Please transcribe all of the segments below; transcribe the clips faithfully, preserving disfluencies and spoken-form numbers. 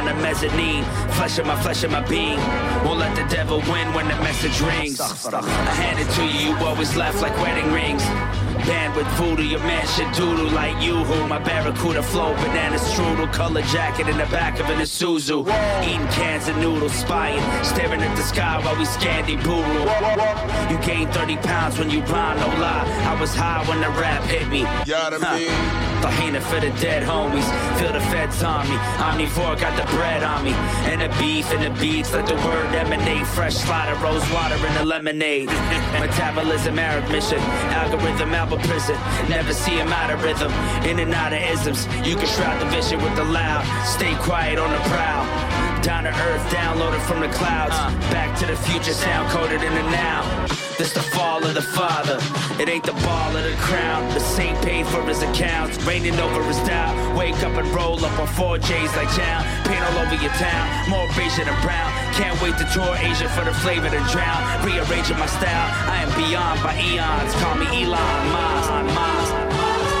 the mezzanine. Flesh of my flesh of my being. Won't let the devil win when the message rings. I hand it to you, you always left like wedding rings. Band with voodoo, your man should doodle like you who. My barracuda flow, banana strudel, color jacket in the back of an Isuzu. Eating cans of noodles, spying, staring at the sky while we scandy boodle. You gained thirty pounds when you rhyme, no lie. I was high when the rap hit me. Huh. Tahina for the dead homies. Feel the feds on me. Omnivore got the bread on me. And the beef and the beats, let the word emanate. Fresh slider, rose water in the lemonade. Metabolism, Arab mission. Algorithm, Alba prison. Never see him out of rhythm. In and out of isms. You can shroud the vision with the loud. Stay quiet on the prowl. Down to earth, downloaded from the clouds. Back to the future, sound coded in the now. This the fall of the father. It ain't the ball of the crown. The saint paid for his accounts. Raining over his doubt. Wake up and roll up on four J's like town. Paint all over your town. More beige than brown. Can't wait to tour Asia for the flavor to drown. Rearranging my style. I am beyond by eons. Call me Elon Musk. Musk.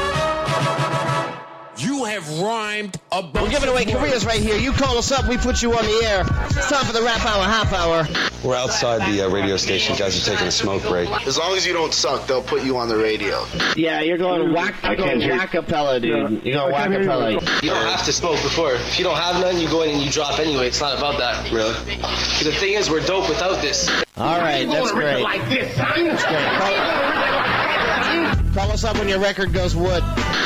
You have rhymed a bunch. We're giving away careers right here. You call us up, we put you on the air. It's time for the rap hour, half hour. We're outside the uh, radio station. Guys are taking a smoke break. As long as you don't suck, they'll put you on the radio. Yeah, you're going whack. You're going whack-a-pella, dude. You're going whack-a-pella. You don't have to smoke before. If you don't have none, you go in and you drop anyway. It's not about that. Really? Because the thing is, we're dope without this. All right, that's great. Like this, That's great. Call, call us up when your record goes wood.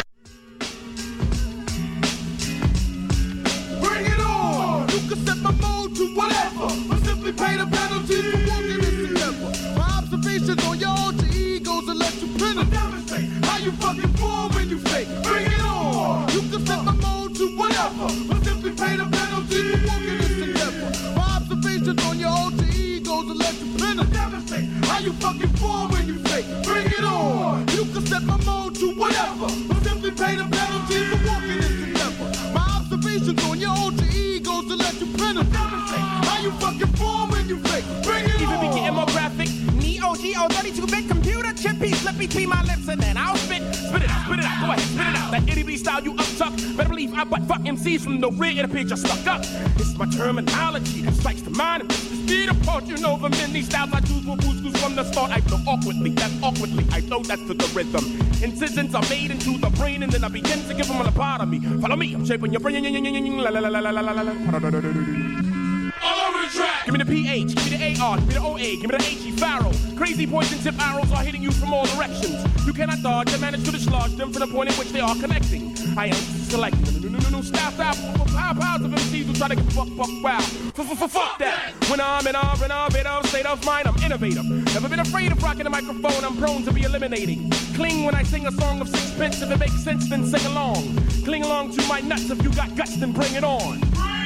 Whatever, but simply pay the penalty for walking this endeavor. My observations on your alter egos will let you penetrate. Demonstrate how you fucking form when you fake. Bring it on. You can set my mode to whatever, but simply pay the penalty for walking this endeavor. My observations on your alter egos will let you penetrate. Demonstrate how you fucking form when you fake. Bring it on. You can set my mode to whatever, but simply pay the penalty for walking this endeavor. My observations on your alter egos will let you penetrate. You fucking form when you fake. Bring it Even on. be getting more graphic. Neo Geo thirty-two bit computer chip piece slip between my lips and then I'll spit. Spit it out, spit it out, go ahead, spit it out. That itty bitty style you uptuck. Better believe I butt fuck M Cs from the rear of the picture stuck up. It's my terminology that strikes the mind and the speed apart. You know the many styles I choose will boost from the start. I flow awkwardly, that's awkwardly. I flow that's to the rhythm. Incisions are made into the brain and then I begin to give them a lobotomy. Follow me, I'm shaping your brain. La la la la la la la la. All over the track. Give me the P H, give me the A R, give me the O A, give me the H E, Pharaoh. Crazy poison tip arrows are hitting you from all directions. You cannot dodge and manage to dislodge them from the point in which they are connecting. I am selecting. No, no, no, no, no, stop, stop. Pow, pows of M Cs who try to get fuck, fuck, wow. Fuck that. When I'm in a innovative state of mind, I'm innovative. Never been afraid of rocking the microphone, I'm prone to be eliminating. Cling when I sing a song of sixpence. If it makes sense, then sing along. Cling along to my nuts. If you got guts, then bring it on.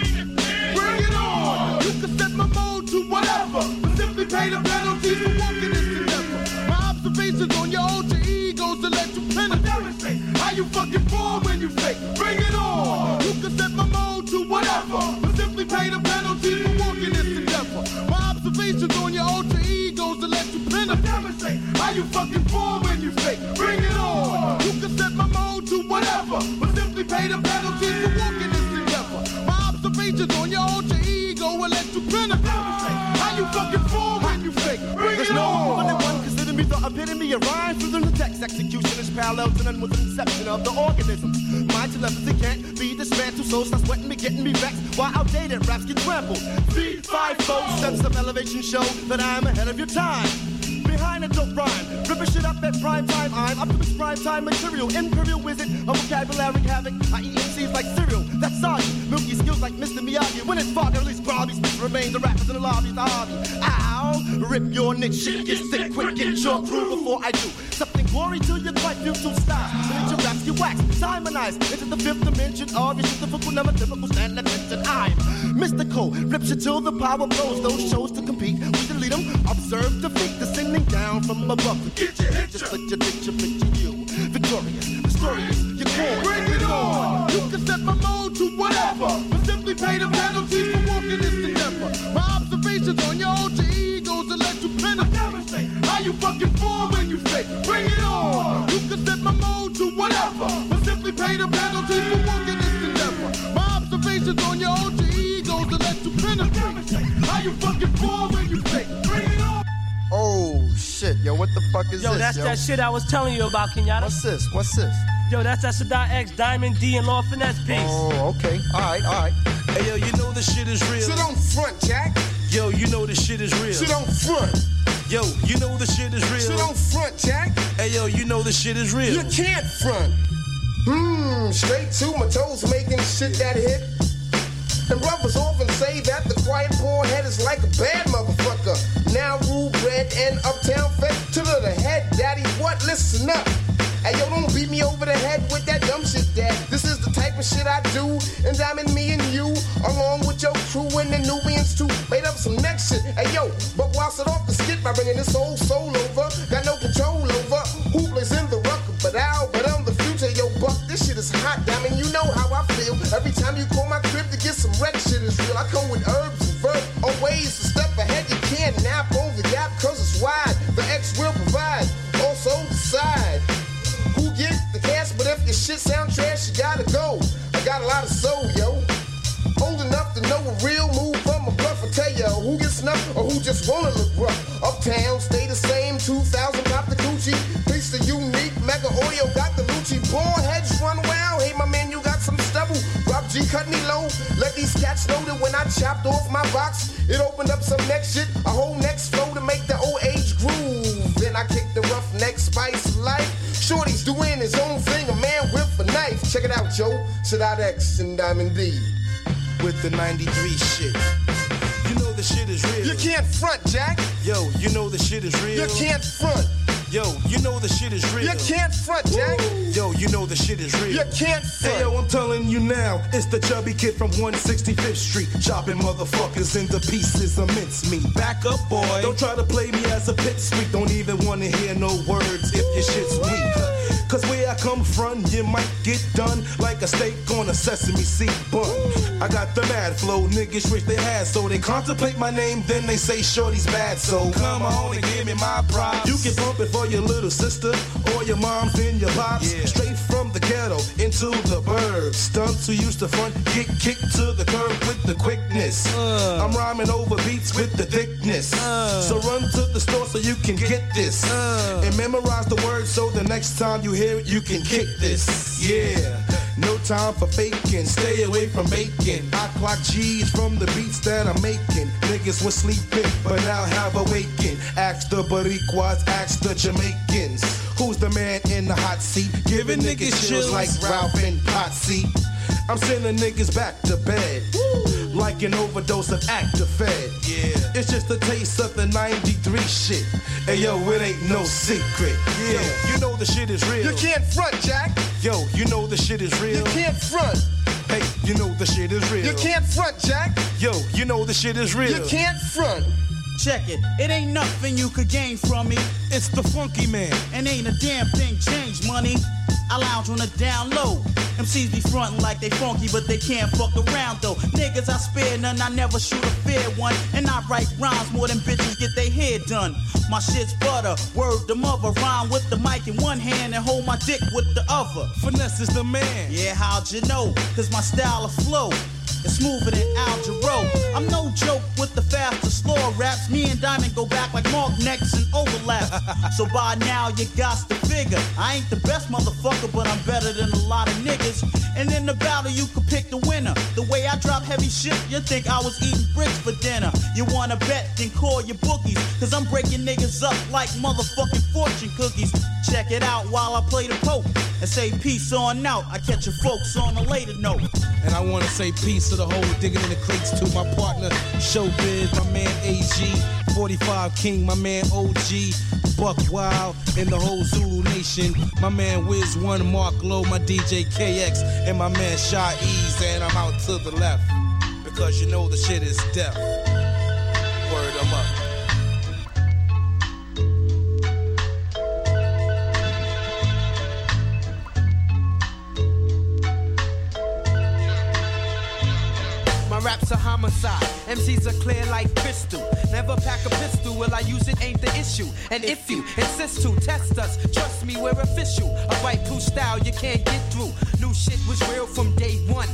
Bring it on! You can set my mode to whatever, but simply pay the penalty for walking this endeavor. My observations on your alter egos to let you penetrate. Demonstrate how you fucking form when you fake. Bring it on! You can set my mode to whatever, but simply pay the penalty for walking this endeavor. My observations on your alter egos to let you penetrate. Demonstrate how you fucking form when you fake. Bring it on! You can set my mode to whatever, but simply pay the penalty for walking this endeavor. My observations on your alter ego will let you penetrate. How you fucking form when you fake. Bring There's it no on. one that one consider me the epitome of rhyme. Through the text execution is parallel to none with the inception of the organism. My telepathy can't be dismantled, so stop sweating me, getting me vexed. While outdated raps get trampled. Three, five, four, steps of elevation show that I'm ahead of your time. Behind a dope rhyme, ripping shit up at prime time. I'm up to this prime time material, imperial wizard, a vocabulary havoc. I eat M Cs like cereal, that's soggy. Milky skills like Mister Miyagi. When it's foggy, at least groggy, speech remain. The rappers in the lobby's the hobby. Ow, rip your nick, shit get sick quick, get your crew before I do something glory till you're quite due to stop. Then your raps get waxed, simonized into the fifth dimension of your typical, never typical stand attention. I'm mystical, rips you till the power blows. Those shows to compete, we delete them. Observe defeat, descending down from above. Get your hit, just let your picture picture you. Victorious, mysterious, you're born. Bring it on. You can set my mode to whatever, but simply pay the penalty for walking this endeavor. My observations on your alter egos will let you penetrate. Demonstrate how you fucking form when you fake. Bring it on. You can set my mode to whatever, but simply pay the penalty for walking this endeavor. My observations on your alter egos you fucking fall when you play. Bring it on. Oh shit, yo, what the fuck is yo, this? That's yo, that's that shit I was telling you about, Kenyatta. What's this? What's this? Yo, that's that Sadat X, Diamond D, and Law Finesse piece. Oh, okay. Alright, alright. Hey, yo, you know this shit is real. Sit on front, Jack. Yo, you know this shit is real. Sit on front. Yo, you know this shit is real. Sit on front, Jack. Hey, yo, you know this shit is real. You can't front. Hmm, straight to my toes, making shit that hit. And brothers often say that the quiet poor head is like a bad motherfucker. Now rule bred and uptown fed to the head, daddy. What? Listen up. Hey, yo, don't beat me over the head with that dumb shit, dad. This is the type of shit I do. And I'm in me and you, along with your crew and the Nubians too. Made up some next shit. Hey, yo, but while sit off the skit by bringing this whole soul over. Got no control over who plays in the rucker, but Al, but I'm the future. Yo, Buck, this shit is hot. I mean, you know how I feel. Every time you call my crib to get some wreck, shit is real. I come with herbs and verb. Always a step ahead. You can't nap on the gap cause it's wide. The X will provide. Also decide who get the cash, but if your shit sound trash, you gotta go. I got a lot of soul, yo. Old enough to know a real move from a bluff. I tell ya who gets snuffed or who just wanna look rough. Uptown, stay the same. two thousand, pop the coochie. Piece the unique, mega oil, got the Lucci. Ball heads run wild. Hey, my man, you got some stubble. Rob G cut me low. Let these cats know that when I chopped off my box, it opened up some next shit. A whole next flow to make the old age groove. Then I kicked the rough neck spice of life. Shorty's doing his own thing, a man with a knife. Check it out, Joe. Sadat X and Diamond D. With the ninety-three shit. You know the shit is real. You can't front, Jack. Yo, you know the shit is real. You can't front. Yo, you know the shit is real. You can't front, Jack. Yo, you know the shit is real. You can't front. Hey, yo, I'm telling you now, it's the chubby kid from one sixty-fifth Street, chopping motherfuckers into pieces of mincemeat. Back up, boy. Don't try to play me as a pipsqueak. Don't even wanna hear no words if your shit's weak. Cause where I come from, you might get done like a steak on a sesame seed bun. I got the mad flow, niggas wish they had, so they contemplate my name, then they say shorty's bad. So come on and give me my props. You can bump it for your little sister or your moms and your pops. Yeah. Straight from the ghetto into the burbs. Stunts who used to front, get kicked to the curb with the quickness. Uh. I'm rhyming over beats with the thickness. Uh. So run to the store so you can get this. Uh. And memorize the words so the next time you hear it, you can kick this. Yeah. No time for faking, stay away from bacon. I clock G's from the beats that I'm making. Niggas was sleeping, but now have awakened. Ask the Boricuas, ask the Jamaicans. Who's the man in the hot seat? Giving niggas chills like Ralph and Potsy. I'm sending niggas back to bed. Woo. Like an overdose of Actifed. Yeah. It's just a taste of the ninety-three shit. Hey yo, it ain't no secret. Yeah. Yo, you know the shit is real. You can't front, Jack. Yo, you know the shit is real. You can't front. Hey, you know the shit is real. You can't front, Jack. Yo, you know the shit is real. You can't front. Check it, it ain't nothing you could gain from me. It's the funky man. And ain't a damn thing changed, money. I lounge on the down low. M Cs be frontin' like they funky, but they can't fuck around though. Niggas, I spare none, I never shoot a fair one. And I write rhymes more than bitches get their hair done. My shit's butter, word the mother. Rhyme with the mic in one hand and hold my dick with the other. Finesse is the man. Yeah, how'd you know? Cause my style of flow is smoother than Al Jarreau. I'm no joke with the faster, slower raps. Me and Diamond go back like Mark Necks and overlap. So by now you got to figure I ain't the best motherfucker, but I'm better than a lot of niggas. And in the battle you could pick the winner. The way I drop heavy shit, you think I was eating bricks for dinner. You wanna bet, then call your bookies. Cause I'm breaking niggas up like motherfucking fortune cookies. Check it out while I play the poke and say peace on out. I catch your folks on a later note. And I wanna say peace to the whole digging in the crates to my partner Showbiz, my man A G, forty-five King, my man O G, Buck Wild, and the whole Zulu Nation. My man Wiz One, Mark Low, my D J K X, and my man Shy Ease, and I'm out to the left because you know the shit is death. Word, I'm up. Raps a homicide, M Cs are clear like crystal. Never pack a pistol, will I use it ain't the issue. And if you insist to test us, trust me, we're official. A white blue style you can't get through. New shit was real from day one. Say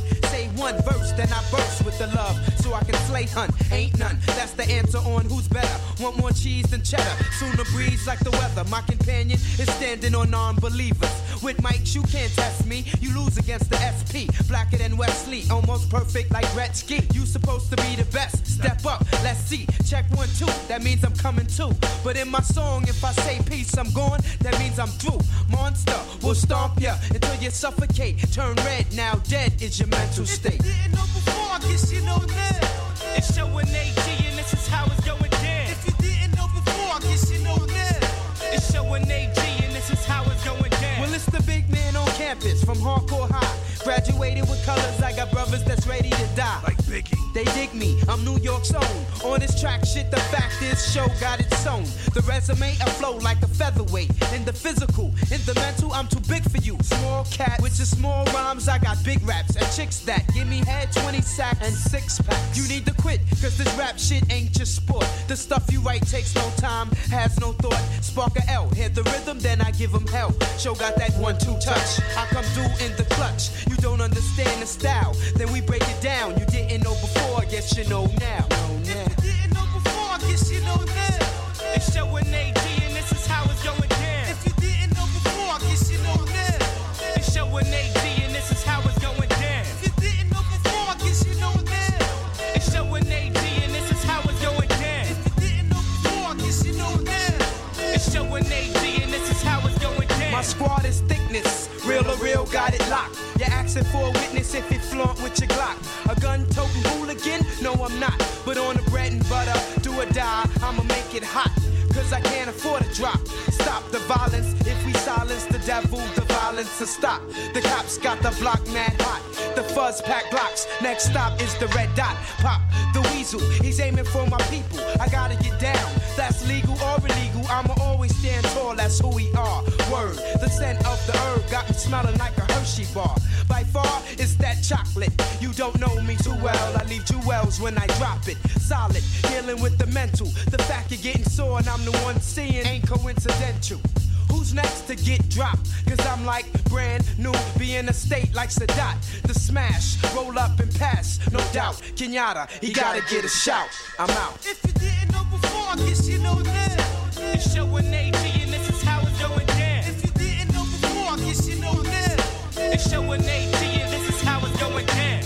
one verse, then I burst with the love so I can slay hunt. Ain't none, that's the answer on who's better. Want more cheese than cheddar, sooner breeze like the weather. My companion is standing on non-believers. With mics, you can't test me. You lose against the S P. Blacker than Wesley, almost perfect like Gretzky. You supposed to be the best. Step up, let's see. Check one, two, that means I'm coming too. But in my song, if I say peace, I'm gone, that means I'm through. Monster will stomp ya until you suffocate. Turn red, now dead is your mental state. If you didn't know before, I guess you know now. It's showing A G and this is how it's going down. If you didn't know before, I guess you know now. It's showing A G and this is how it's going down. Well, it's the big man on campus from hardcore high. Graduated with colors, I got brothers that's ready to die. Like Biggie. They dig me, I'm New York's own. On this track shit, the fact is, show got its own. The resume, I flow like a featherweight. In the physical, in the mental, I'm too big for you. Small cat, with your small rhymes, I got big raps. And chicks that give me head, twenty sacks, and six packs. You need to quit, cause this rap shit ain't just sport. The stuff you write takes no time, has no thought. Spark a L, hit the rhythm, then I give them hell. Show got that one two touch, I come through in the clutch. You don't understand the style, then we break it down. You didn't know before, I guess you know now. If you didn't know before, I guess you know now. It's showing A G and this is how it's going down. If you didn't know before, I guess you know now. It's showing A G and this is how it's going down. If you didn't know before, I guess you know now. It's showing A G and this is how it's going down. If you didn't know before, I guess you know now. It's showing A G and this is how it's going down. My squad is thickness, real or real, got it locked. You're asking for a witness if you flaunt with your Glock. A gun-toting hooligan? No, I'm not. But on the bread and butter, do or die, I'ma make it hot. Cause I can't afford a drop. Stop the violence. If we silence the devil, the violence will stop. The cops got the block mad hot. The fuzz pack blocks. Next stop is the red dot. Pop the weasel. He's aiming for my people. I gotta get down. That's legal or illegal. I'ma always stand tall. That's who we are. Word. The scent of the herb got me smelling like a Hershey bar. By far, it's that chocolate. You don't know me too well. I leave jewels when I drop it. Solid. Dealing with the mental. The fact you're getting sore and I'm the one seeing ain't coincidental. Who's next to get dropped? Cause I'm like brand new, be in a state like Sadat. The smash, roll up and pass, no doubt. Kenyatta, he gotta get a shout. I'm out. If you didn't know before, I guess you know now. It's showing A G and this is how it's going down. If you didn't know before, I guess you know now. It's showing A G and this is how it's going down.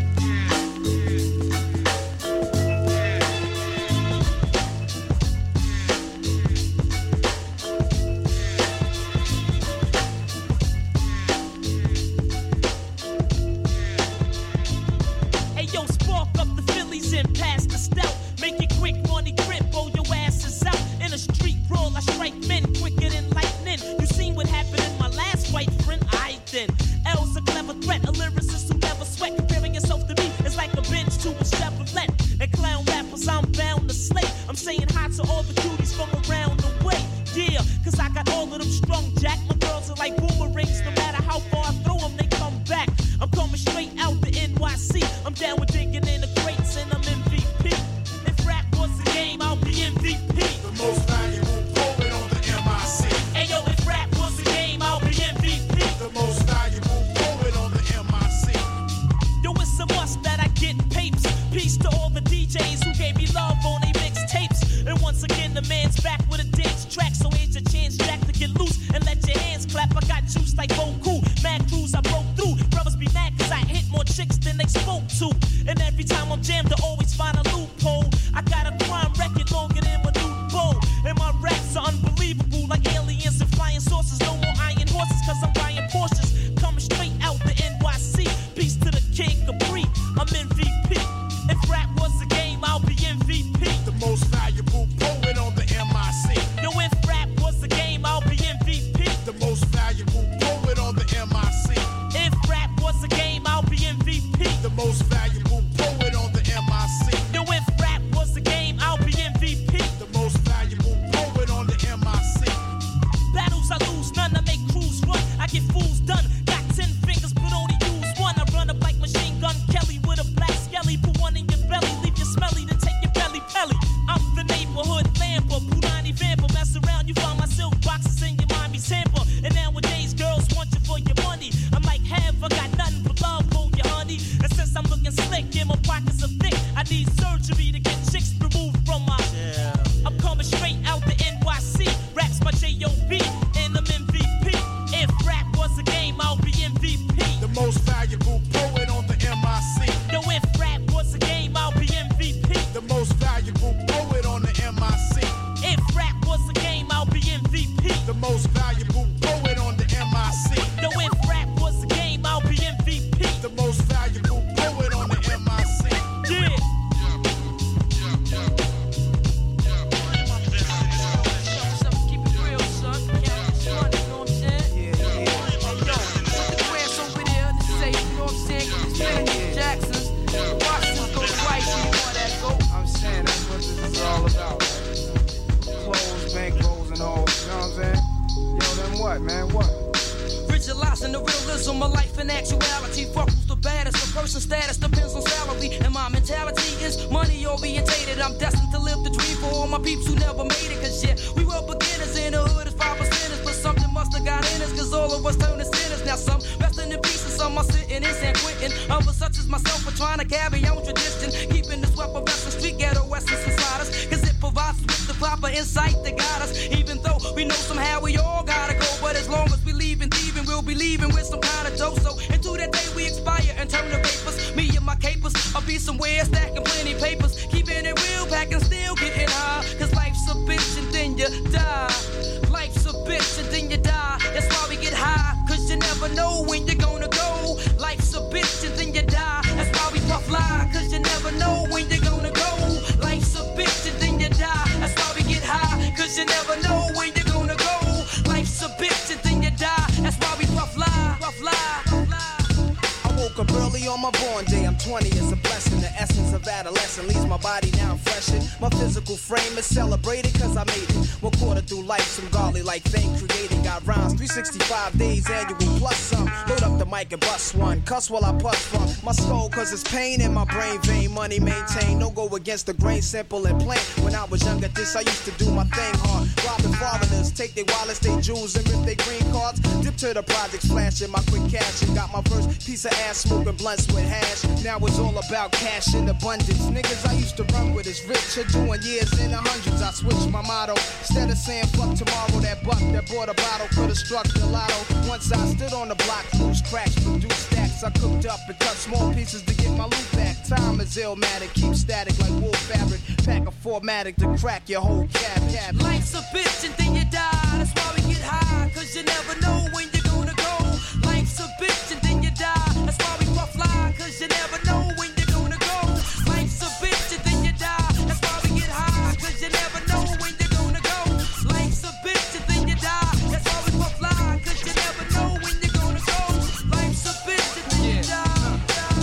And pass the stout, make it quick, money grip, roll your asses out. In a street brawl, I strike men quicker than lightning. You seen what happened in my last fight, friend? I then. L's a clever threat, a lyricist who never sweat. Comparing yourself to me is like a bench to a Chevrolet. And clown rappers, I'm bound to slay. I'm saying hi to all the cuties from around the way. Yeah, cause I got all of them strung, Jack. My girls are like boomerangs, no matter how far I throw them, they come back. I'm coming straight out the N Y C. I'm down with digging in the crates and I'm M V P. If rap was a game, I'll be M V P. The most valuable poet on the M I C. Hey yo, if rap was a game, I'll be M V P. The most valuable poet on the M I C. Yo, it's a must that I get papes. Peace to all the D Js who gave me love on they mixtapes. And once again, the man's back with a dance track. So here's your chance, Jack, to get loose and let your hands clap. I got juice like Boku. Mad crews I broke through. Brothers be mad cause I hit more chicks than they spoke to. And every time I'm jammed, I always find a loophole. I got a crime record longer than my new bow. And my raps are unbelievable like aliens and flying saucers. No more iron horses cause I'm buying Porsches. Coming straight out the N Y C. Peace to the King Capri. I'm M V P. If rap was a game, I'll be M V P. The most valuable poet on the M I C. Yo, if rap was a game, I'll be M V P. The most valuable poet on the M I C. If rap was a game, I'll be M V P. The most valuable poet on the M I C. my peeps who never made it. Cause yeah, we were beginners in the hood as five percenters. But something must have got in us, cause all of us turned to sinners. Now some resting in peace and some are sitting in San Quentin. Others such as myself are trying to carry on tradition. Keeping this weapon western street ghetto essence inside us. Cause it provides us with the proper insight that guide us. Even though we know somehow we all gotta go. But as long as we leaving thieving, we'll be leaving with some kind of dope. So into that day we expire and turn to vapors. Me and my capers, I'll be somewhere stacking plenty papers. Keeping it real, packing still getting high. Cause life's a bitch and then you die. Life's a bitch and then you die. That's why we get high. Cause you never know when you're gonna go. Life's a bitch and then you die. That's why we puff fly. Cause you never know when you're gonna go. Life's a bitch and then you die. That's why we get high. Cause you never know when you're gonna go. Life's a bitch and then you die. That's why we puff fly. Puff fly. Puff fly. I woke up early on my born day. I'm twenty, it's a blessing. The essence of adolescence leaves my body now freshened. My physical frame is celebrated cause I made it. One quarter through life, some godly like thing created. Got rhymes, three sixty-five days annual plus some. Load up the mic and bust one. Cuss while I puff from my skull cause it's pain in my brain vein. Money maintain, no go against the grain, simple and plain. When I was younger, this I used to do my thing hard. Robbing foreigners, take their wallets, they jewels, and rip their green cards. Dip to the projects, flashing my quick cash. And got my first piece of ass smoking blunts with hash. Now it's all about cash in abundance. Niggas I used to run with is rich. Are doing years in the hundreds. I switched my motto. Instead of saying fuck tomorrow, that buck that bought a bottle could've struck the lotto. Once I stood on the block, loose cracks, produced stacks. I cooked up and cut small pieces to get my loot back. Time is illmatic, keep static like wool fabric. Pack a formatic to crack your whole cab. cab. Life's a bitch and then you die. That's why we get high. Cause you never know when you're gonna go. Life's a bitch and then you die. That's why we puff fly. Cause you never know when you're gonna go. Life's a bitch and then you die. That's why we get high. Cause you never know when you're gonna go. Life's a bitch and then you die. That's why we puff fly. Cause you never know when you're gonna go. Life's a bitch and then you die.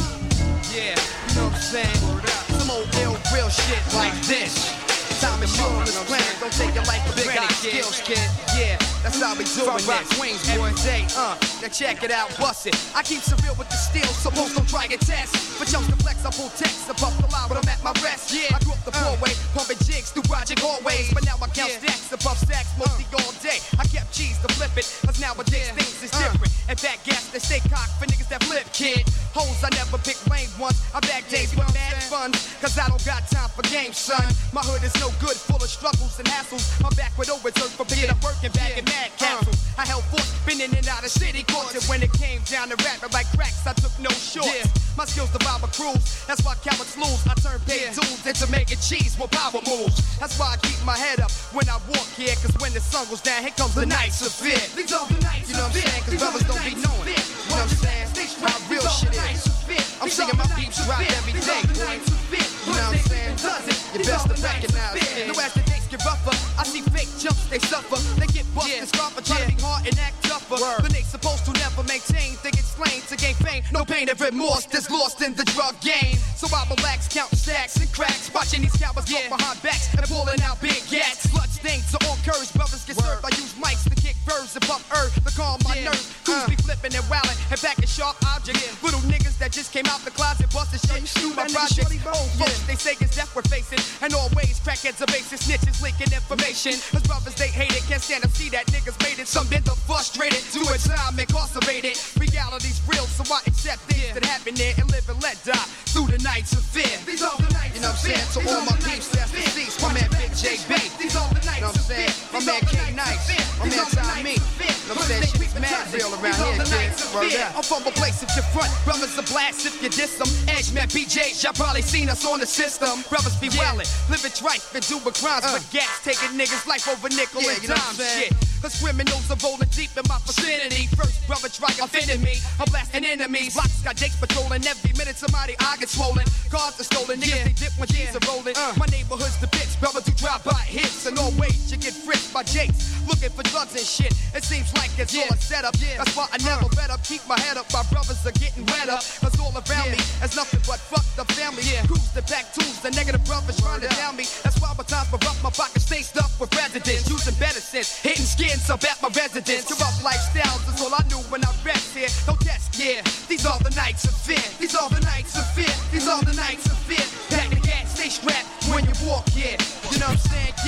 Yeah, you know what I'm saying? Some old ill real shit like this. Time is short on this planet. Don't take your life for granted, skills, kid. Yeah, that's how we doing this. Wings, boy, day, uh. Now check it out, bust it. I keep some real with the steel, so most don't try and test. But jumps to flex, I pull text, I puff the line, but I'm at my rest. Yeah, I grew up the poor way, pumping jigs through project hallways. But now I count stacks, the puff stacks, mostly all day. I kept cheese to flip it, cause nowadays things is different. And back gas, they stay cocked for niggas that flip, kid. Hoes, I never pick lame ones. I back days with mad fun, cause I don't got time for games, son. My hood is no good, full of struggles and hassles. I'm back with overturn for picking up work and back in mad castles. I held forth, been in and out of city courts. And when it came down to rapping like cracks, I took no shorts. Yeah. My skills survive a cruise, that's why cowards lose. I turn paid yeah. tools into making cheese with power moves. That's why I keep my head up when I walk here. Cause when the sun goes down, here comes the nights of fear. These are the nights, you know what I'm saying? Cause brothers don't be knowing. You know what I'm saying? How real shit is. I'm singing my beats right every day, boy. You know what I'm saying? You best to recognize it. No as the days get rougher, I see fake jumps, they suffer. They get bucked and scarper, try to be hard and act tougher. But they supposed to never maintain, they get slain to gain fame. No pain and remorse that's lost in the drug game. So I relax, count stacks and cracks, watching these cowards yeah. walk behind backs and pulling out big gats. Clutch things to all courage, brothers get served. I use mics to kick birds and pump earth to calm my yeah. nerves. Crews uh. be flipping and wilding and packing sharp objects. Yeah. Little niggas that just came out the closet, busted shit through my project. Old folks, they say it's death we're facing, and always crackheads are basic snitches leaking information. Cause brothers they hate it, can't stand to see that niggas made it. Some been the frustrated, do a time incarcerated. Reality's real, so I accept things yeah. that happen there and live and let die through the nights of fear. These are the nights, you know what I'm saying? To all my peeps that's deceased, my man Big J B. These are the nights, you know what I'm saying? My man K Nice, my man Tommy. You know what I'm saying? Shit's mad real around here, kid. I'm from a place if you front, brothers are blast if you diss them. Edge man B J's, y'all probably seen us on the system. Brothers be yeah. wildin', living trife and doing crimes, uh. but gas taking niggas' life over nickel yeah, and dime shit. Cause criminals are rolling deep in my vicinity. First brother try offending me, I'm blasting enemies. Blocks got jakes patrolling every minute. Somebody I get swollen. Cars are stolen, niggas yeah. they dip when G's yeah. are rolling. Uh. My neighborhood's the bitch, brothers do drive-by hits. And always you get frisked by jakes, looking for drugs and shit. It seems like it's yeah. all a setup. Yeah. That's why I never uh. let up, keep my head up. My brothers are getting wet up. Cause all around yeah. me is nothing but fucked up family. Yeah. Crews the back tools, the negative brothers trying to down me. That's why my times rough, my pockets stay stuffed with residents. Using better sense, hitting skins up at my residence. Corrupt lifestyles is all I knew when I rest here. No test, yeah. These are the nights of fear. These are the nights of fear. These are the nights of fear. Pack the gas, stay strapped when you walk, yeah. You know what I'm saying?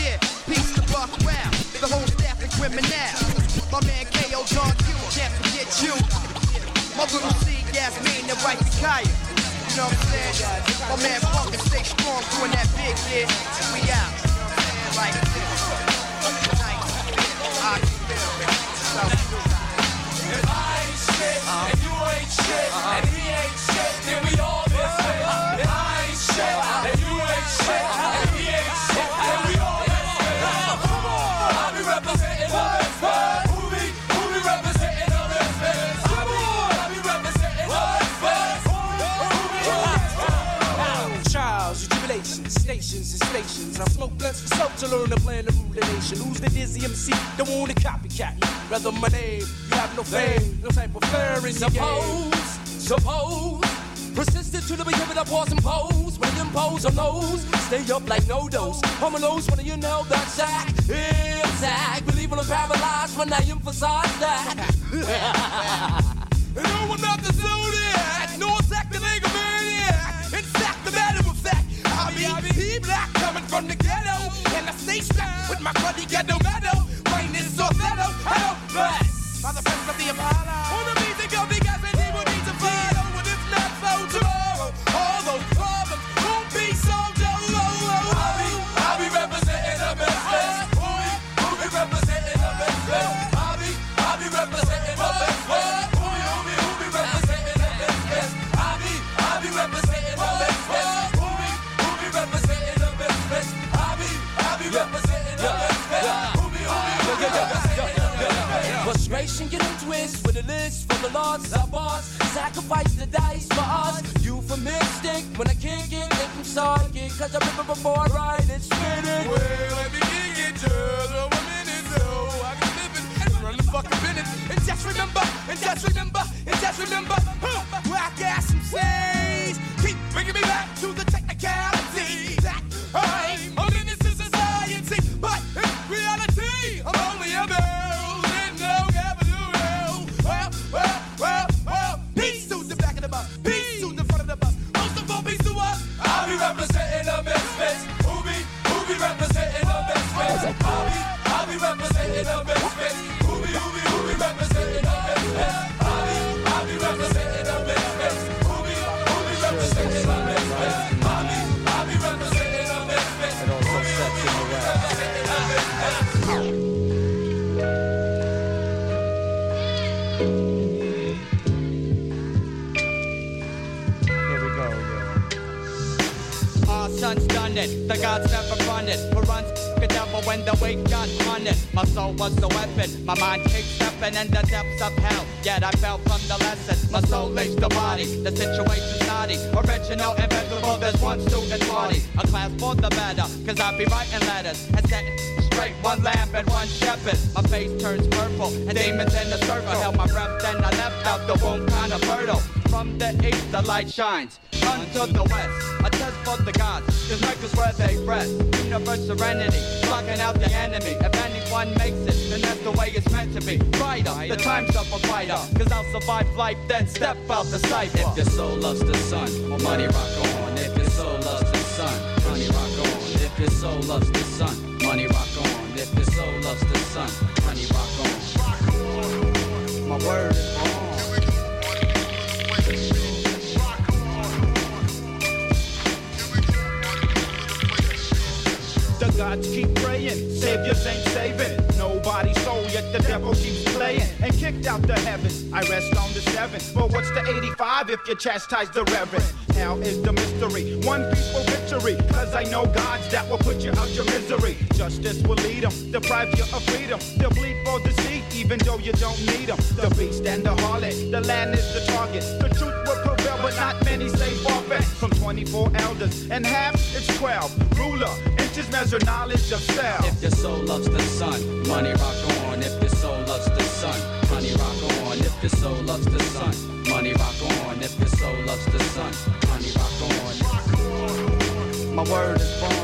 know what I'm saying? My man Funkin' stay strong doing that big, yeah. We out. Like this. If I ain't shit, uh-huh. and you ain't shit, uh-huh. and he ain't shit, then we all this way. If I ain't shit, and you ain't shit, and he ain't shit, then we all this way. Come on, I be representing the best bud. Who be, who be representing the best bud? Come on, I be representing the best bud. Who be representing? Trials, tribulations, stations and stations. I smoke blunts for self to learn the plan to rule the nation. Who's the dizzy M C? Don't want to copycat me. Rather my name, you have no fame, no type of flair in your game. Suppose, persistent to the beginning of pause and pose. When you impose on those, stay up like no dose. Homos, when you know that sack, exact. Believe I'm paralyzed when I emphasize that. And no, I'm not the Zodiac, no attack the nigga maniac. In fact, the matter of fact, I be, I be, he black coming from the ghetto. And I stay strapped with my buddy ghetto meadow. Rain is so meadow, hello, bless. By the presence of the Apollo. On the music of the guys and he will need to fight over this not so tomorrow. All those problems won't be solved, oh, oh, oh. I'll be, I'll be representing the best best. Who be, who be representing the best best? I'll be, I'll be representing the best best. Who be, who be, who be representing the best best? I'll be, I'll be representing the best best. Who be, who be representing the best best? I'll be, I'll be representing the best best. Who be, who be, who be representing the best best? Frustration getting twist with a list from the lords of boss. Sacrifice the dice for us. Euphemistic when I can't get it from psychic. Cause I remember before I ride it, spin it. Well, let me get you the women in so I can live it and run the fucking business. And just remember, and just remember, and just remember, huh, whack ass M Cs keep bringing me back to the technicality that I'm a menace to society. But in reality, I'm only a girl in no capital. Well, well, well, well, peace to the back of the bus, peace to the front of the bus. Most of all, peace to us. I'll be representing the best best. Who be, who be representing the best best? I'll be, I'll be representing the best best. Who be, who be, who be representing the best best? I'll be, I'll be representing the best best. Who be, who be representing the best best? I'll be, I'll be representing the best best. Who be, who be, who be representing the best best? Our son's done it, the gods never run it. Who runs the devil when the weight got on it? My soul was the weapon, my mind kick stepping in the depths of hell. Yet I fell from the lesson, my soul leaves the body. The situation's naughty, original, invincible, there's one student party. A class for the better, cause I be writing letters and setting straight one lamp and one shepherd. My face turns purple, and demons in the circle. Held my breath, then I left out the womb kind of fertile. From the east, the light shines unto the west. A test for the gods, cause miracles where they rest. Universe serenity, blocking out the enemy. If anyone makes it, then that's the way it's meant to be. Brighter, the time's up a brighter, cause I'll survive life, then step out the cipher. If your soul loves the sun, money rock on. If your soul loves the sun, money rock on. If your soul loves the sun, money rock on. If your soul loves the sun, money rock on. My word is on. The gods keep praying, saviors ain't saving nobody's soul, yet the devil keeps playing and kicked out the heavens. I rest on the seven, but what's the eighty-five if you chastise the reverend? Hell is the mystery, one peaceful victory, cause I know gods that will put you out your misery. Justice will lead them, deprive you of freedom. They'll bleed for the seed, even though you don't need them. The beast and the harlot, the land is the target. The truth will prevail, but not many say forfeit. From twenty-four elders, and half it's twelve. Ruler, inches measure knowledge of self. If your soul loves the sun, money rock on. If your soul loves the sun, money rock on. If your soul loves the sun, money rock on. If your soul loves the sun, money rock on. My word is born.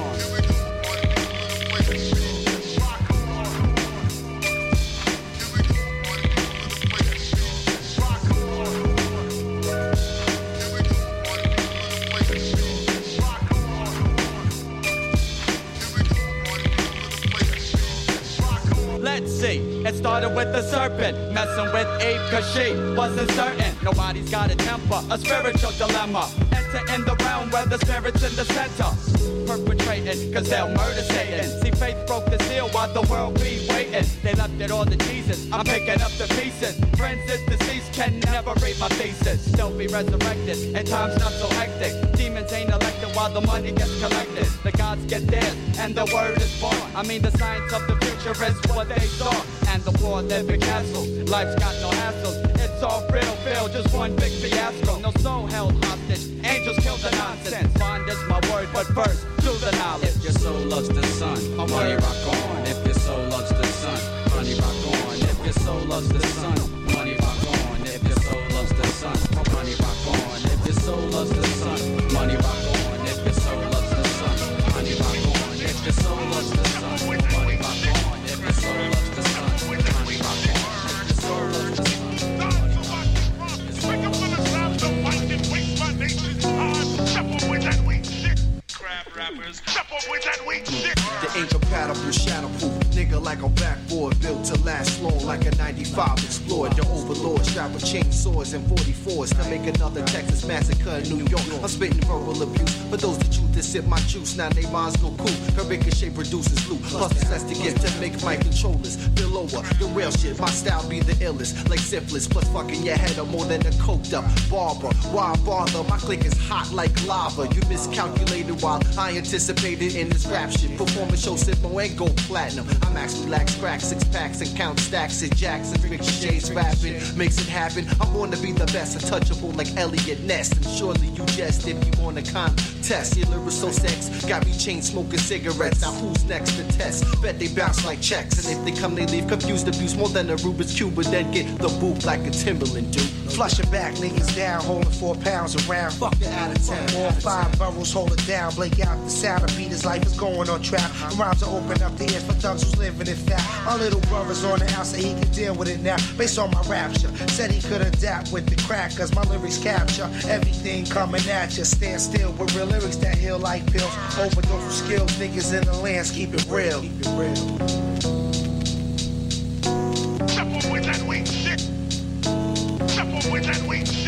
Let's see. It started with the serpent, messing with Eve cause she wasn't certain. Nobody's got a temper, a spiritual dilemma. Enter in the realm where the spirit's in the center. Perpetrating, cause they'll murder Satan. See, faith broke the seal while the world be waiting. They left it all to Jesus, I'm picking up the pieces. Friends is deceased, can never read my thesis. Still be resurrected, and time's not so hectic. Demons ain't elected while the money gets collected. The gods get theirs, and the word is born. I mean the science of the future is what they saw. And the poor live in castles, life's got no hassles. It's all real, feel just one big fiasco. No soul held hostage, angels kill the nonsense. Bond is my word, but first, do the knowledge. If your soul loves the sun, money rock on. If your soul loves the sun, money rock on. If your soul loves the sun, money rock on. If your soul loves the sun, money rock on. If your soul loves the sun, money rock on. If your soul loves the sun, money rock on. If your soul loves the sun, money rock on. If your soul loves the sun, money rock on. If your soul loves the sun. Wake up for the sound of white and waste my nation's time. Step up with that weak shit. Crab rappers, step up with that weak shit. The incompatible, shatterproof nigga like a backboard built to last long like a ninety-five Explorer. The overlord strapped with chainsaws and forty-fours to make another Texas massacre in New York. I'm spitting verbal abuse for those that choose to sip my juice. Now they minds go cool. Her ricochet produces loot. Plus possess the gift to make my controllers feel over. The real shit, my style be the illest. Like syphilis, plus fucking your head up more than a coked up barber. Why bother? My click is hot like lava. You miscalculated while I anticipated in this rap shit. Performance show Sipmo ain't go platinum. I'm actually lax crack, six packs and count stacks at Jackson. Ricochets rapping, makes it happen. I'm born to be the best, untouchable like Elliot Ness. And surely you jest if you want a contest. Your lyrics so sex, got me chain smoking cigarettes. Now who's next to test? Bet they bounce like checks. And if they come, they leave confused, abuse more than a Rubik's Cube. But then get the boot like a Timberland dude. Flushing back, niggas down, holding four pounds around. Fuck it out of town. All five boroughs, hold it down. Blake out the sound of beat, his life is going on track. The rhymes are open up the ears for thugs who's living it fat. My little brother's on the house, so he can deal with it now. Based on my rapture, said he could adapt with the crack, cause my lyrics capture everything coming at you. Stand still with real lyrics that heal like pills. Overdose with skills, niggas in the lands, keep it real. Keep it real. Step up with that weak shit. Step up with that weak shit.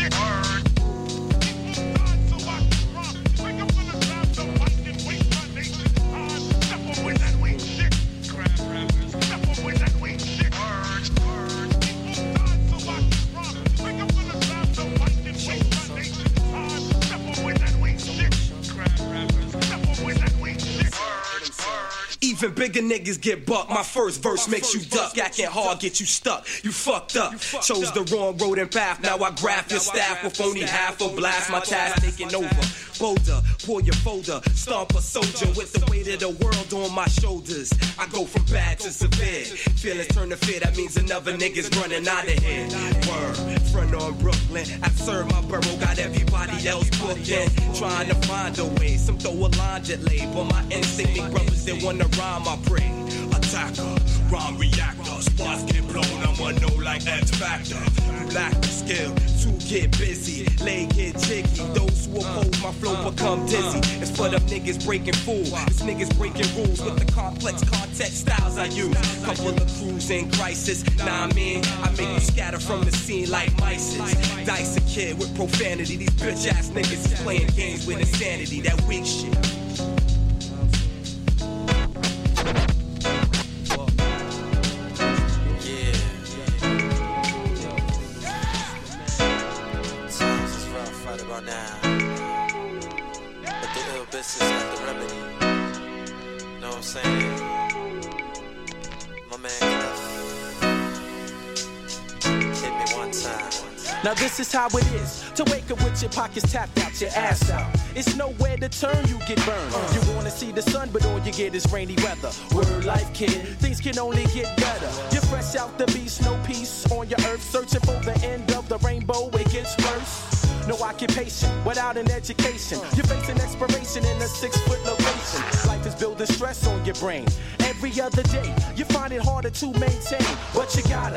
Even bigger niggas get bucked. My first verse makes you duck. Acting hard, get you stuck. You fucked up. Chose the wrong road and path. Now I graph your staff with only half a blast. My task taking over. Bolder, pull your folder. Stomp a soldier with the weight of the world on my shoulders. I go from bad to severe. Feelings turn to fear. That means another nigga's running out of here. Word, front on Brooklyn. I've served my borough. Got everybody else booked in. Trying to find a way. Some throw a line delay. But my instinct make brothers that wanna rhyme, I pray. Attacker, rhyme reactor. Spots get blown, I'm a no like X Factor. You lack the skill to get busy. Leg get jiggy. Those who oppose my flow become dizzy. It's for them niggas breaking fool. It's niggas breaking rules with the complex context styles I use. Couple of crews in crisis. Nah, I mean, I make you scatter from the scene like mices. Dice a kid with profanity. These bitch ass niggas is playing games with insanity. That weak shit. Now, but the ill business got the remedy. Know what I'm saying? My man Clef hit me one time. Now this is how it is, to wake up with your pockets tapped out, your ass out. It's nowhere to turn, you get burned. You wanna see the sun, but all you get is rainy weather. Word life, kid, things can only get better. You're fresh out the beast, no peace on your earth. Searching for the end of the rainbow, it gets worse. No occupation, without an education. You're facing expiration in a six-foot location. Life is building stress on your brain. Every other day, you find it harder to maintain. But you gotta forget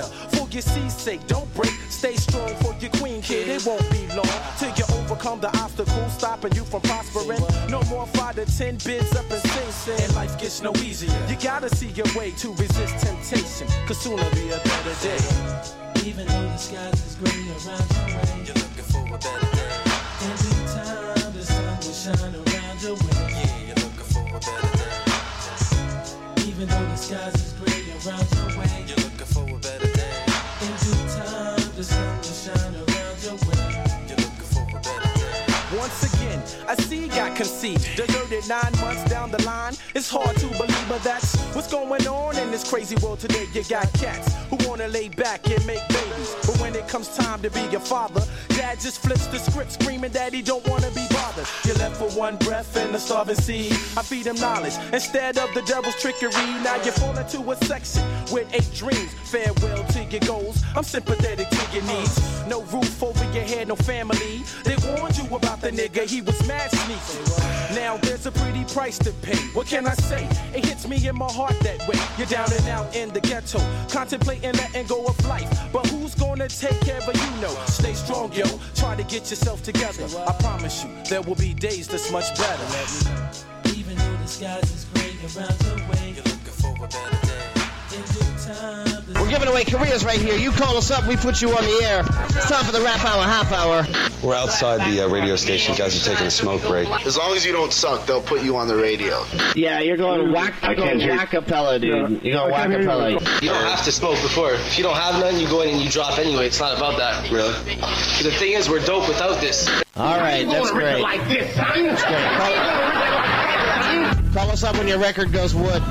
get seasick, don't break. Stay strong for your queen, kid. It won't be long till you overcome the obstacles stopping you from prospering. No more five to ten bids up and sing, sing. And life gets no easier. You gotta see your way to resist temptation, cause sooner be a better day. Even though the skies is gray around your way, You're looking for a better day. in due time the sun will shine around your way. Yeah, you're looking for a better day. Even though the skies is gray around your way, You're looking for a better day. in due time the sun will shine around your way. You're looking for a better day. Once again, I see got conceived, deserted nine months down the line. It's hard to believe, but that's what's going on in this crazy world today. You got cats who wanna lay back and make babies, but when it comes time to be your father, dad just flips the script, screaming that he don't wanna be bothered. You're left for one breath and a starving seed. I feed him knowledge instead of the devil's trickery. Now you fall into a section with eight dreams. Farewell to your goals. I'm sympathetic to your needs. No roof over your head, no family. They warned you about the nigga, he was mad sneaky. Now there's a pretty price to pay. What can I say? It hits me in my heart that way. You're down and out in the ghetto, contemplating letting go of life. But who's gonna take care of you? Know. Stay strong, yo. Try to get yourself together. I promise you, there will be days that's much better. Even though the skies is gray around your way, You're looking for a better day. in due time the We're giving away careers right here. You call us up, we put you on the air. It's time for the Rap Hour Half Hour. We're outside the uh, radio station. Guys are taking a smoke break. As long as you don't suck, they'll put you on the radio. Yeah, you're going whack. You're going whack-a-pella, dude. You're going whack-a-pella. You don't have to smoke before. If you don't have none, you go in and you drop anyway. It's not about that. Really? The thing is, we're dope without this. All right, that's great. That's great. Call, call us up when your record goes wood.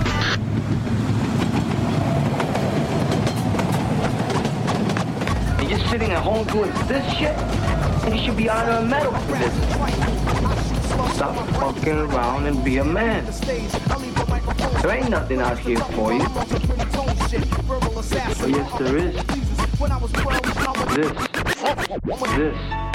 You're just sitting at home doing this shit? And you should be honoring a medal for this. Stop fucking around and be a man. There ain't nothing out here for you. Oh yes, there is. This. This.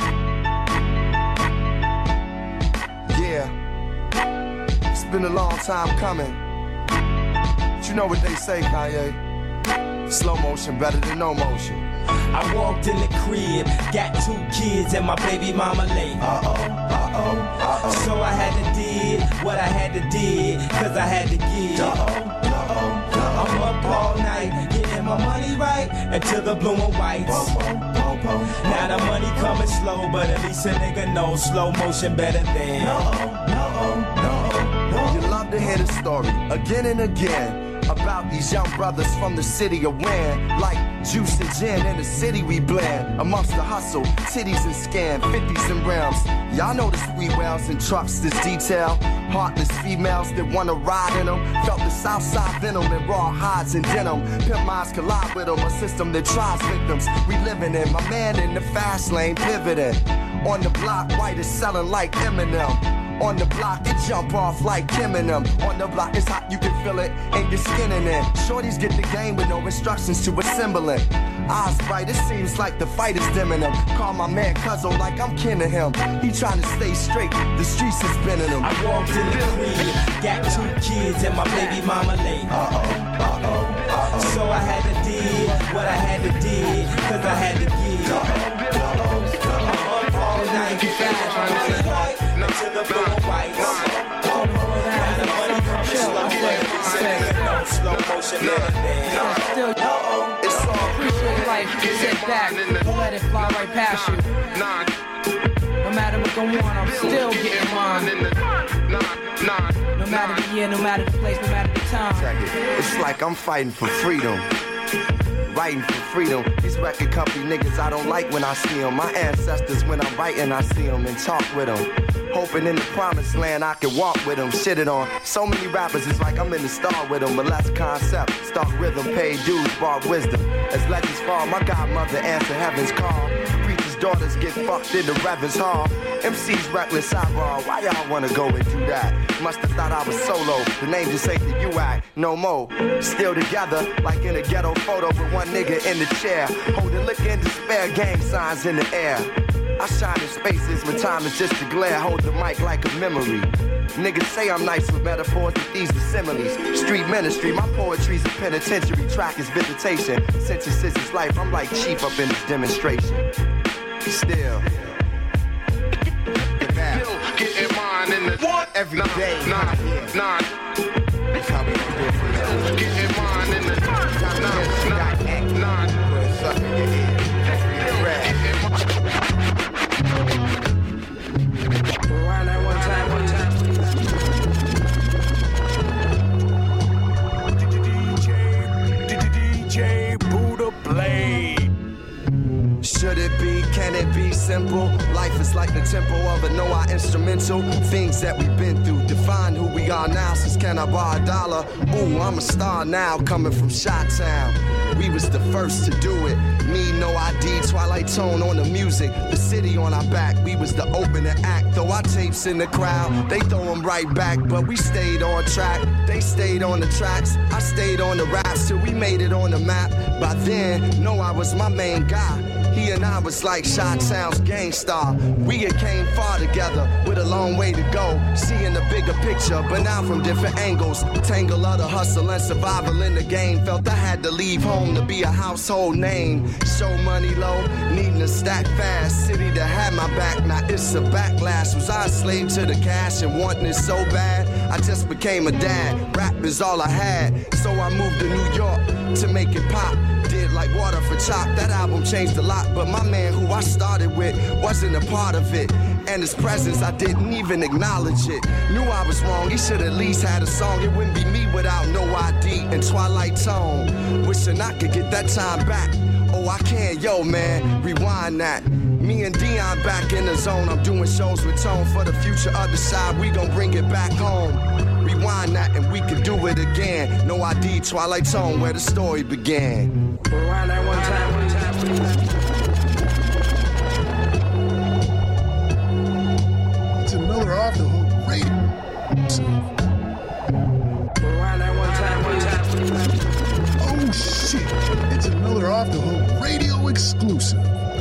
Yeah, it's been a long time coming. But you know what they say, Kanye? Slow motion better than no motion. I walked in the crib, got two kids and my baby mama late. Uh-oh, uh-oh, uh-oh. So I had to did what I had to did, cause I had to give. Uh-oh, uh-oh, uh-oh. I'm up all night, getting my money right, until the blue and whites. Now the money coming slow, but at least a nigga knows slow motion better than. No-oh, no-oh, no-oh, no-oh. You love to hear the story, again and again, about these young brothers from the city of Wynn. Like juice and gin in the city we blend. Amongst the hustle, titties and scan, fifties and rims. Y'all know the sweet wells and trucks, this detail. Heartless females that wanna ride in them. Felt the south side venom and raw hides and denim. Pimp minds collide with them, a system that tries victims. We living in, my man in the fast lane pivoting. On the block, white is selling like Eminem. On the block, it jump off like Kim and them. On the block, it's hot, you can feel it in your skin and in. Shorties get the game with no instructions to assemble it. Eyes bright, it seems like the fight is dimming him. Call my man Cuzzo like I'm kin to him. He trying to stay straight, the streets is spinning him. I walked in the crib, got two kids and my baby mama late. Uh-oh, uh-oh, uh-oh. So I had to did what I had to did, cause I had to give. Uh-oh, uh-oh, uh-oh. I'm up all night, fast, right, until the blue and whites. Now the money coming slow, but slow motion better than. Still, uh-oh, it's all appreciate life. Sit back, don't let it fly right past you. No matter what go on, I'm still getting mine. No matter the year, no matter the place, no matter the time. It's like I'm fighting for freedom. Writing for freedom. These record company niggas I don't like when I see them. My ancestors, when I'm writing, I see them and talk with them. Hoping in the promised land I can walk with them. Shit it on. So many rappers, it's like I'm in the star with them. But less concept, stock rhythm, paid dues, brought wisdom. As legends fall, my godmother answer heaven's call. Preachers' daughters get fucked in the Reverend's hall. M C's reckless eyeball, why y'all wanna go and do that? Must have thought I was solo, the name just ain't the U I, no more. Still together, like in a ghetto photo with one nigga in the chair. Holding liquor in despair, gang signs in the air. I shine in spaces when time is just a glare. Hold the mic like a memory. Niggas say I'm nice with metaphors, but these are similes. Street ministry, my poetry's a penitentiary. Track is visitation. Synthesis is life. I'm like chief up in this demonstration. Still. Still getting mine in the what? Every nine, day. Nine, nine. Getting mine in the nine, nine, nine. Rewind that one time, one time. D J Buddha Blade. Should it be? Can it be simple? Life is like the tempo of a Noah instrumental. Things that we've been through define who we are now. Since can I buy a dollar? Ooh, I'm a star now, coming from Chi-Town. We was the first to do it. Me, no I D, Twilight Tone on the music. The city on our back, we was the opening act. Throw our tapes in the crowd, they throw them right back. But we stayed on track, they stayed on the tracks. I stayed on the raps till we made it on the map. By then, no, I was my main guy. He and I was like Chi-Town's gang star. We had came far together with a long way to go. Seeing the bigger picture, but now from different angles. Tangle of the hustle and survival in the game. Felt I had to leave home to be a household name. Show money low, needing to stack fast. City that had my back, now it's a backlash. Was I a slave to the cash and wanting it so bad? I just became a dad, rap is all I had. So I moved to New York to make it pop. Did like water for chop, that album changed a lot. But my man who I started with wasn't a part of it. And his presence, I didn't even acknowledge it. Knew I was wrong, he should at least had a song. It wouldn't be me without no I D and Twilight Tone. Wishing I could get that time back. Oh, I can, yo man, rewind that. Me and Dion back in the zone. I'm doing shows with Tone for the future other side. We gon' bring it back home. Rewind that and we can do it again. No I D, Twilight Tone, where the story began. Rewind that one time, one time. It's another off the hook radio. Rewind that one time, one time. Oh shit! It's another off the hook radio exclusive.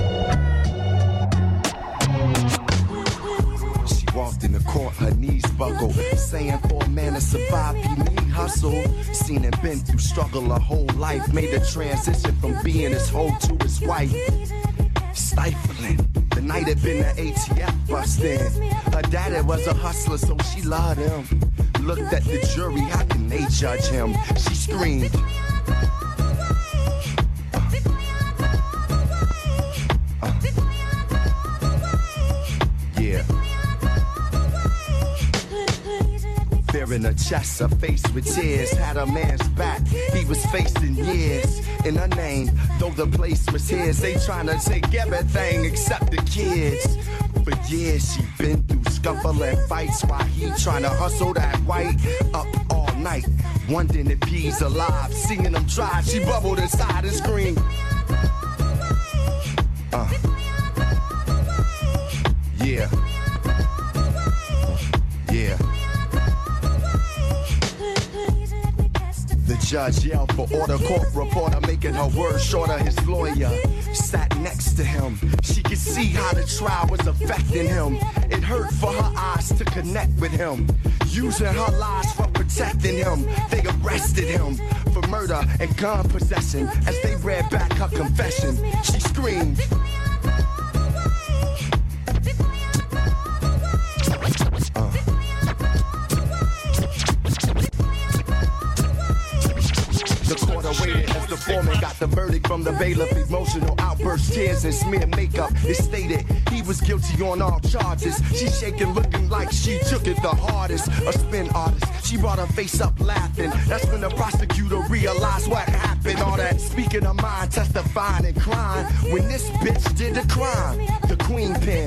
Walked in the court, her knees buckled. Saying for a man to survive, you need hustle. Seen and been through struggle her whole life. Made the transition from being his hoe to his wife. Stifling. The night had been the A T F busting. Her daddy was a hustler, so she loved him. Looked at the jury, how can they judge him? She screamed. Uh, uh, yeah. Fear in her chest, her face with tears. Had a man's back, he was facing years. In her name, though the place was his. They tryna take everything except the kids. For years she been through scuffle and fights while he tryna hustle that white up all night. Wondering if he's alive. Seeing him try, she bubbled inside and screamed. Uh. Yeah. Yeah. The judge yelled for order, court reporter making her words shorter. His lawyer sat next to him. She could see how the trial was affecting him. It hurt for her eyes to connect with him. Using her lies for protecting him. They arrested him for murder and gun possession. As they read back her confession, she screamed. Uh. The court awaited as the foreman got the verdict from the bailiff. Emotional outbursts, tears, and smeared makeup. It stated he was guilty on all charges. She shaking, looking like she took it the hardest. A spin artist, she brought her face up laughing. That's when the prosecutor realized what happened. All that speaking her mind, testifying and crying. When this bitch did the crime, the queen pin.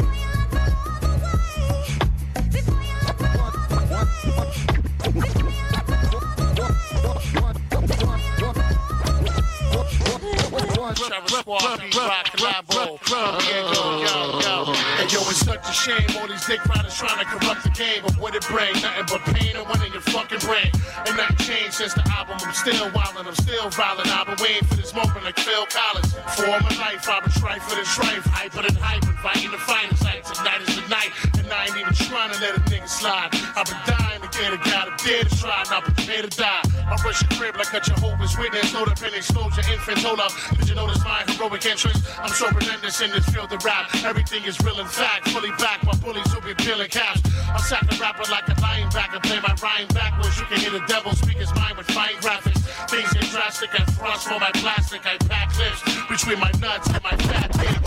And yo, it's such a shame all these dick riders trying to corrupt the game. But what it bring? Nothing but pain and one in your fucking brain. And nothing changed since the album. I'm still wildin', I'm still violent. I've been waiting for this moment like Phil Will Collins. For my life, I've been strife for the strife. Hyper than hype, inviting the finest. Like tonight is the night, and I ain't even trying to let a nigga slide. I've been dying to get a guy to dare to try, not prepare to die. I rush your crib like a Jehovah's Witness. Load up and expose your infant. Hold up, did you notice my heroic entrance? I'm so relentless in this field of rap. Everything is real and fact. Fully backed by bullies who be peeling caps. I sack the rapper like a linebacker. Play my rhyme backwards. You can hear the devil speak his mind with fine graphics. Things get drastic. I thrust for my plastic. I pack lips between my nuts and my fat dick.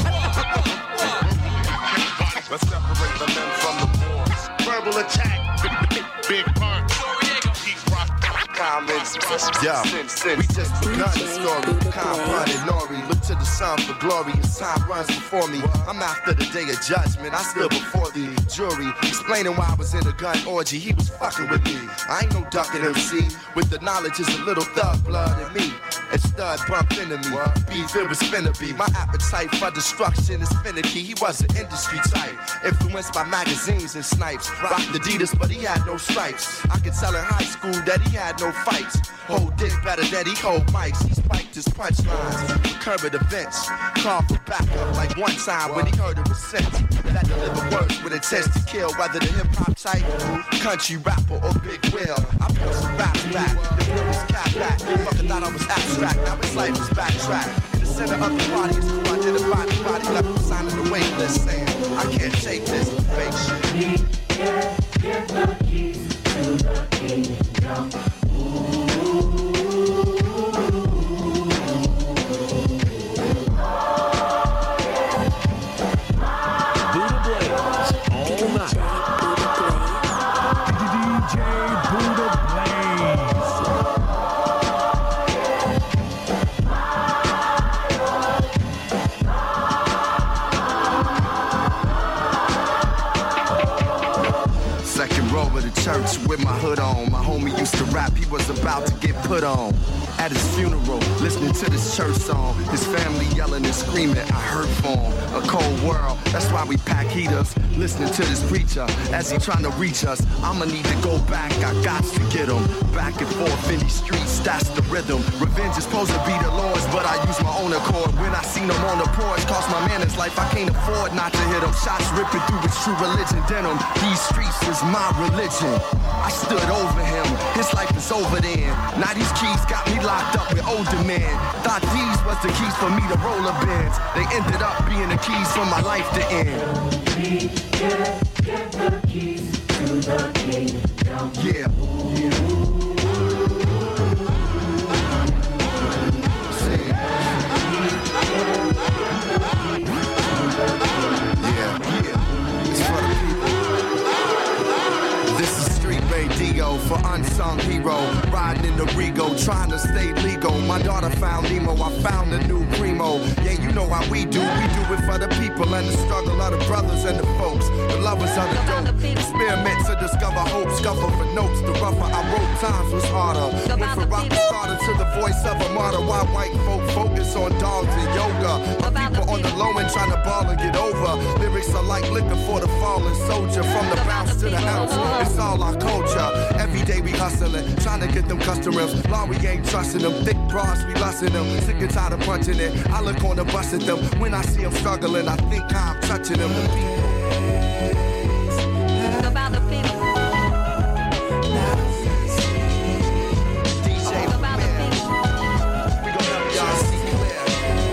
Let's separate the men from the boys. Verbal attack. Big, big, big punch. Comments, yeah, we just begun the story. Compound and Nori, look to the sun for glory as time runs before me. I'm after the day of judgment, I stood before the jury, explaining why I was in a gun orgy. He was fucking with me. I ain't no ducking M C. With the knowledge is a little thug blood in me. And stud bumped into me. Beef, it was finna be. My appetite for destruction is finicky. He was an industry type, influenced by magazines and snipes. Rocked Adidas, but he had no stripes. I could tell in high school that he had no fights. Hold dick better than he hold mics. He spiked his punchlines for current events. Called for backup like one time when he heard it was sent. That deliver words with intent to kill, whether the hip hop type, country rapper or Big Will. I put some raps back, the real is cat back. Fucker thought I was abstract, now his life is backtrack. In the center of the party is who I did a body, body left him signing the wait list saying, I can't take this fake shit. Get the keys to the kingdom. Buddha Blaze all night. D J Buddha Blaze. Second row of the church with my hood on. My homie used to rap, he was about to get put on. At his funeral, listening to this church song. His family yelling and screaming, I hurt for him. A cold world, that's why we pack heaters. Listening to this preacher, as he trying to reach us. I'ma need to go back, I got to get him. Back and forth in these streets, that's the rhythm. Revenge is supposed to be the Lord's, but I use my own accord. When I seen him on the porch, cost my man his life, I can't afford not to hit him. Shots ripping through his true religion denim. These streets is my religion. I stood over him, his life is over then. Now these keys got me locked up with older men. Thought these was the keys for me to roll a Benz. They ended up being the keys for my life to end. Get, get the keys to the kingdom. Yeah. Yeah, yeah. It's for the people. This is Street Radio for Unsung Hero. Riding in the Rego, trying to stay legal. My daughter found Nemo, I found a new primo. Yeah, you know how we do. We do it for the people and the struggle of the brothers and the folks. The lovers of the dope. Experiment to discover hope. Scuffle for notes. The rougher I wrote, times was harder. Went from rock starter to the voice of a martyr. Why white folk focus on dogs and yoga. My people on the low end trying to ball and get over. Lyrics are like liquor for the fallen soldier. From the bounce to the ounce, it's all our culture. Every day we hustling, trying to get them customers. Law we ain't trusting them. Thick bras, we lusting them. Sick and tired of punching it. I look on the bus at them. When I see them struggling, I think how I'm touching them. The people. About the people. D J About the people. We gon' help y'all see clear.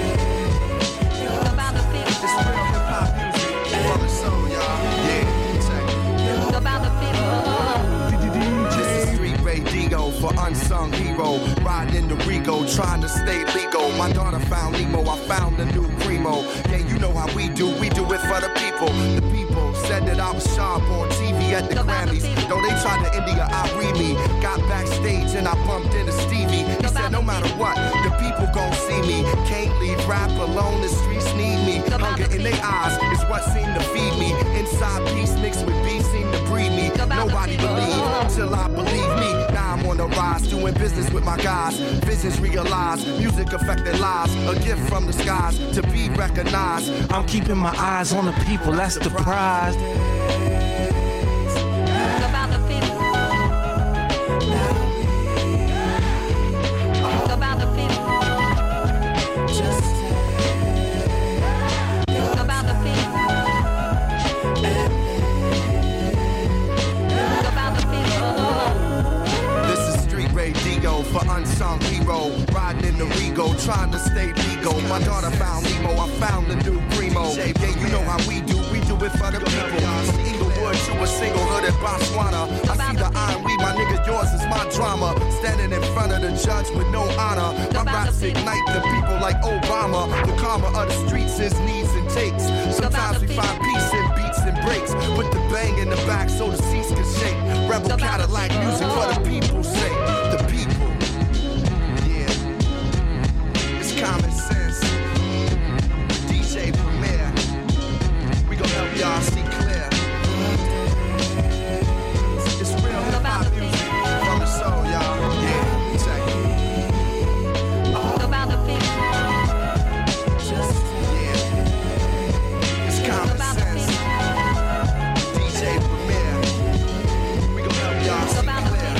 About the people. This real hip hop music for the soul, y'all. Yeah, check. About the people. This is Street Radio for Unsung Hero. Riding in the Rego, trying to stay legal. My daughter found Nemo, I found a new primo. Yeah, you know how we do, we do it for the people. The people said that I was sharp on T V at the Grammys. Though they tried to India, I read me. Got backstage and I bumped into Stevie. He said no matter what, the people gon' see me. Can't leave rap alone, the streets need me. Hunger in their eyes is what seemed to feed me. Inside peace mixed with beef seemed to breed me. Nobody believed till I believe me. Now I'm on the rise, doing business with my guys. Visions realized, music affected lives. A gift from the skies to be recognized. I'm keeping my eyes on the people, that's the prize. About the people. About the people. song hero, riding in the Rego, trying to stay legal. My daughter found Nemo, I found the new Primo. Yeah, you know how we do, we do it for the people. From Inglewood to a single hood in Botswana. I see the iron weed, my nigga, yours is my drama. Standing in front of the judge with no honor. My raps ignite the people like Obama. The karma of the streets is needs and takes. Sometimes we find peace in beats and breaks. Put the bang in the back so the seats can shake. Rebel Cadillac music for the people's sake. The people, yeah. It's common sense. D J Premier, we gon' help y'all see clear. It's real hip hop music from the soul, y'all. Yeah, check it. All about the people. Just yeah. It's common sense. D J Premier, we gon' help y'all see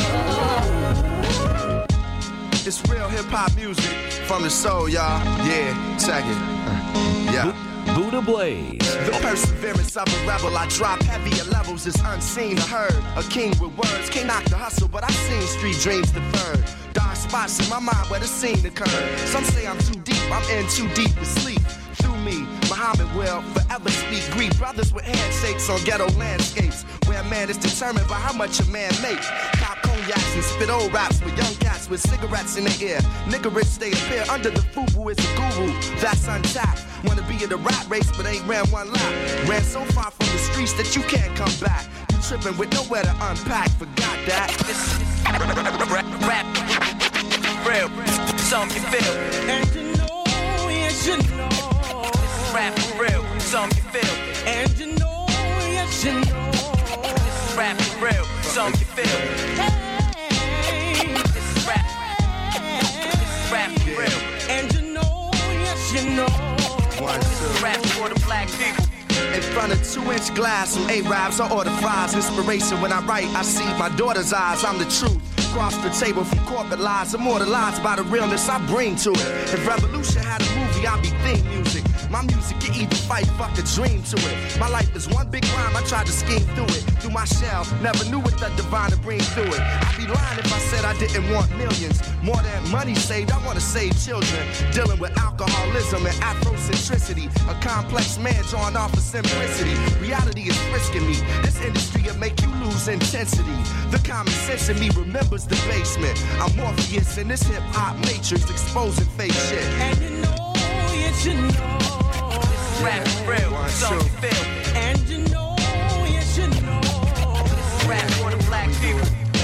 clear. It's real hip hop music from the soul, y'all. Yeah, check it. Uh, yeah. Buddha Blaze. The perseverance of a rebel, I drop heavier levels, is unseen or heard. A king with words, can't knock the hustle, but I've seen street dreams deferred. Dark spots in my mind where the scene occurred. Some say I'm too deep, I'm in too deep to sleep. Through me, Muhammad will forever speak. Greet brothers with handshakes on ghetto landscapes, where a man is determined by how much a man makes. Cop cognacs and spit old raps with young cats with cigarettes in their ear. Nigga rich, they appear under the fubu is a guru. That's untapped. Wanna be in the rat race, but ain't ran one lap. Ran so far from the streets that you can't come back. You tripping with nowhere to unpack. Forgot that. This rap, real, something you feel. And you know, yes you know. This is rap for real, something you feel. And you know, yes you know. This is rap for real, something you feel. Hey, this is rap. This is rap for real. And you know, yes you know. One, two. Rap for the black people. In front of two-inch glass, some A-Rabs, I order fries. Inspiration when I write, I see my daughter's eyes. I'm the truth. Across the table from corporate lies, immortalized by the realness I bring to it. If Revolution had a movie, I'd be theme music. My music, you either fight, fuck, a dream to it. My life is one big rhyme, I tried to scheme through it. Through my shell, never knew what the divine to bring through it. I'd be lying if I said I didn't want millions. More than money saved, I wanna save children. Dealing with alcoholism and Afrocentricity. A complex man drawn off of simplicity. Reality is frisking me. This industry will make you lose intensity. The common sense in me remembers the basement. I'm Morpheus in this hip-hop matrix, exposing fake shit. And you know, yes you know. This is rap for real, so you feel. And you know, yes you know. This is rap for the black people.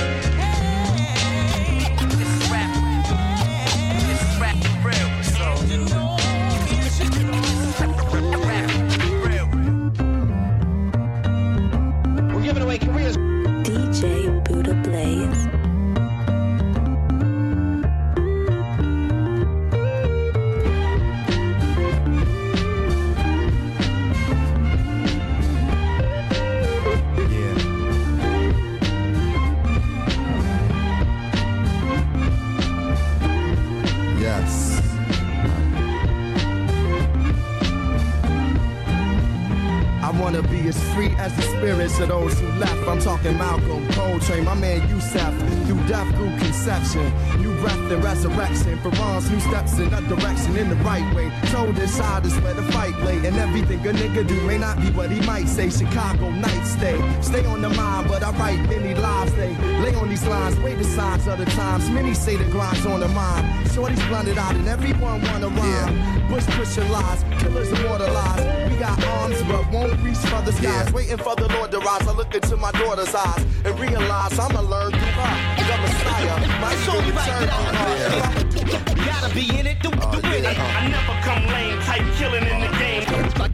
Hey, this is rap. This is rap for real, so and you know, yes you know. Rap for real. We're giving away careers. D J Buddha Blaze. As free as the spirits of those who left. I'm talking Malcolm, Coltrane, my man Yusef. Through death, through conception, new breath and resurrection. Ferran's new steps in that direction, in the right way. Told inside is where the fight lay. And everything a nigga do may not be what he might say. Chicago night stay, stay on the mind, but I write many lives. They lay on these lines, weigh the signs of the times. Many say the grind's on the mind. Shorty's blunted out and everyone wanna rhyme. Yeah. Bush pushing lies, killers immortalized. We got arms but won't reach for the skies. Yeah. Waiting for the Lord to rise. I look into my daughter's eyes and realize I'ma learn through her. The Messiah, my soul return on her. Gotta be in it, do, do with it. I never come lame, type killing in the game.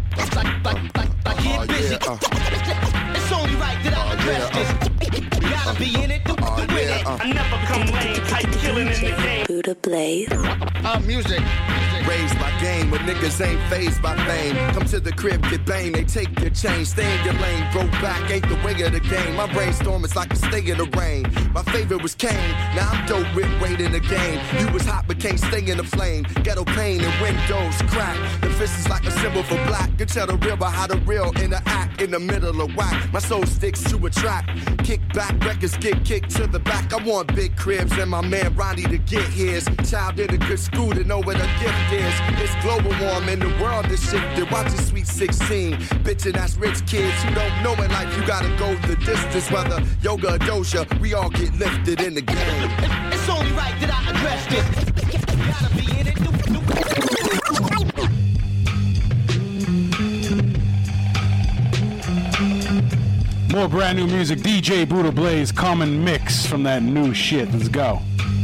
Get busy. It's only right that I address this. Gotta be in it, do, do with it. I never come lame, type killing in the game. Buddha Blaze. Uh, music. music. raised by game, but niggas ain't phased by fame. Come to the crib, get banged, they take your chain. Stay in your lane, grow back, ain't the way of the game. My brainstorm is like a stay in the rain. My favorite was Kane, now I'm dope with weight in the game. You was hot but can't stay in the flame. Ghetto pain and windows crack. The fist is like a symbol for black. You tell the real by how the real interact in the middle of whack. My soul sticks to a track. Kick back, records get kicked to the back. I want big cribs and my man Ronnie to get his. Child in a good school to know where the gift is. It's global warming, the world is shifted. Watch it, Sweet sixteen. Bitchin' that's rich kids who don't know in life. You gotta go the distance, whether yoga or doja. We all get lifted in the game. It's only right that I address this. Gotta be in it. More brand new music. D J Buddha Blaze, Common Mix from that new shit. Let's go.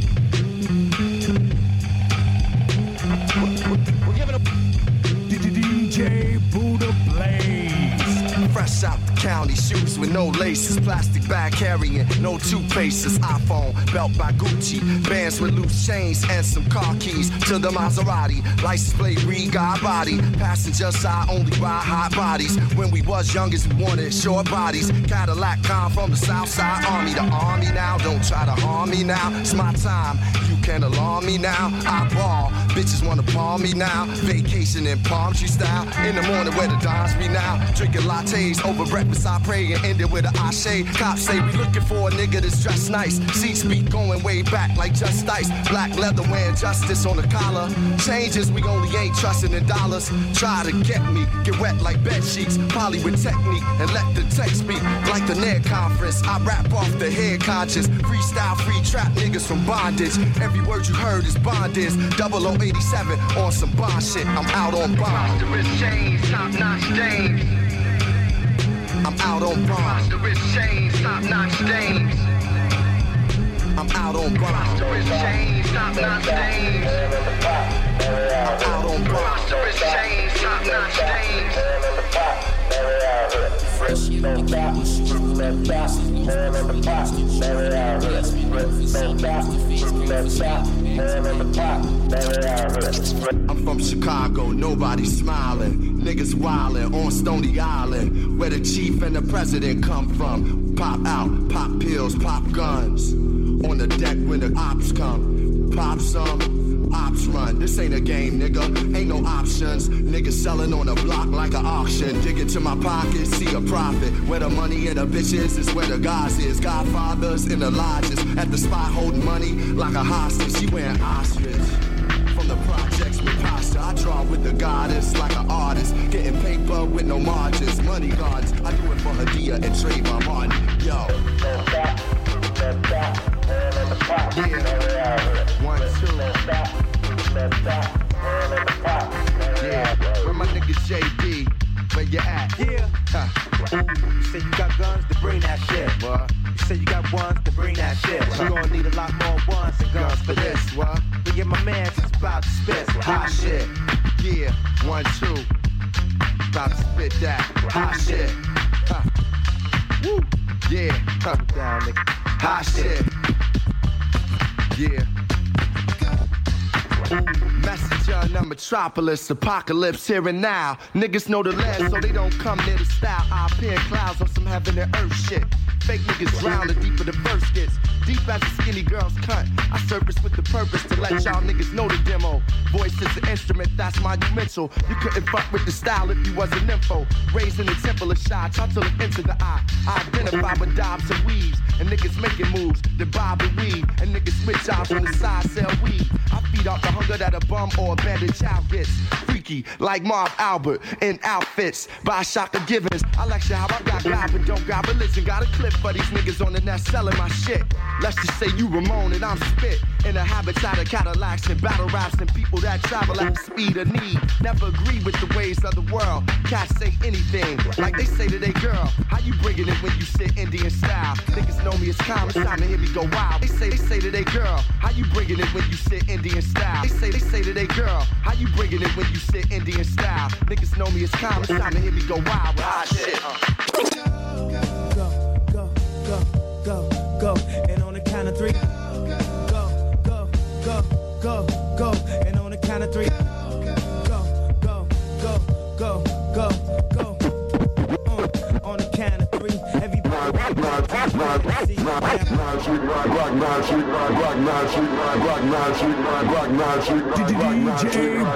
D J Buddha Blaze. Fresh out the county, shoes with no laces, plastic bag carrying, no toothpastes, iPhone, belt by Gucci, bands with loose chains and some car keys to the Maserati, license plate read God body, passenger side only ride hot bodies. When we was youngest, we wanted short bodies. Cadillac con from the South Side Army, the army now. Don't try to harm me now. It's my time. You can alarm me now. I ball. Bitches wanna palm me now. Vacation in palm tree style. In the morning where the dons be now. Drinking lattes over breakfast. I pray and end it with a ashe. Cops say we looking for a nigga that's dressed nice. Seats be going way back like just ice. Black leather wearing justice on the collar. Changes we only ain't trusting in dollars. Try to get me, get wet like bed sheets. Poly with technique and let the text speak. Like the N E D conference, I rap off the head conscious. Freestyle free trap niggas from bondage. Every word you heard is bondage. double oh eighty-seven on some bond shit. I'm out on bond. The wrist chains, top notch stains. I'm out on bond. The wrist chains, top notch stains. I'm out on bond. The wrist chains, top notch stains. I'm out on bond. The wrist chains, top notch stains. Fresh you don't get what you do. Fast is new. Yes, we know if it's on the face, I'm from Chicago, nobody smiling. Niggas wildin' on Stony Island, where the chief and the president come from. Pop out, pop pills, pop guns. On the deck when the ops come. Pop some, ops run. This ain't a game, nigga. Ain't no options. Niggas selling on the block like an auction. Dig into my pockets, see a profit. Where the money and the bitches is where the guys is. Godfathers in the lodges. At the spot holding money like a hostage. She wearing ostrich. From the projects with pasta. I draw with the goddess like an artist. Getting paper with no margins. Money guards. I do it for Hadia and Trayvon Martin. Yo. Yeah. One, two. Yeah. Where my nigga J B? Where you at? Yeah. Huh. You say you got guns to bring that shit. What? You say you got ones to bring that shit. You gonna need a lot more ones and guns for this. What? We get my man just about to spit. Hot shit. Yeah. One, two. About to spit that. Hot shit. Huh. Woo. Yeah. Huh. Down, nigga. Hot shit. Yeah. Messenger in the metropolis, apocalypse here and now. Niggas know the last, so they don't come near the style. I appear in clouds on some heaven and earth shit. Fake niggas drown the deeper the verse gets. Deep as a skinny girl's cunt. I surface with the purpose to let y'all niggas know the demo. Voice is an instrument, that's monumental. You couldn't fuck with the style if you wasn't info. Raised in the temple of shots, until it enter the eye. I identify with dobs and weaves. And niggas making moves, the bob and weave. And niggas switch jobs on the side, sell weed. I feed off the hunger that a bum or abandoned child gets. Freaky, like Marv Albert, in outfits by Shaka Givens. I lecture how I got God, but don't got religion. Got a clip for these niggas on the net selling my shit. Let's just say you Ramon and I'm spit. In a habitat of Cadillacs and battle raps and people that travel at the speed of need. Never agree with the ways of the world. Cats say anything, like they say to their girl. How you bringing it when you sit Indian style? Niggas know me as calm, it's time to hear me go wild. They say, they say to their girl, how you bringing it when you sit Indian style? They say, they say to their girl, how you bringing it when you sit Indian style? Niggas know me as calm, it's time to hear me go wild with hot shit. Go, go, go, go, go, and on the count of three. Go, go, go, go, go, and on the count of three. magic, black magic, black magic, black magic, black magic,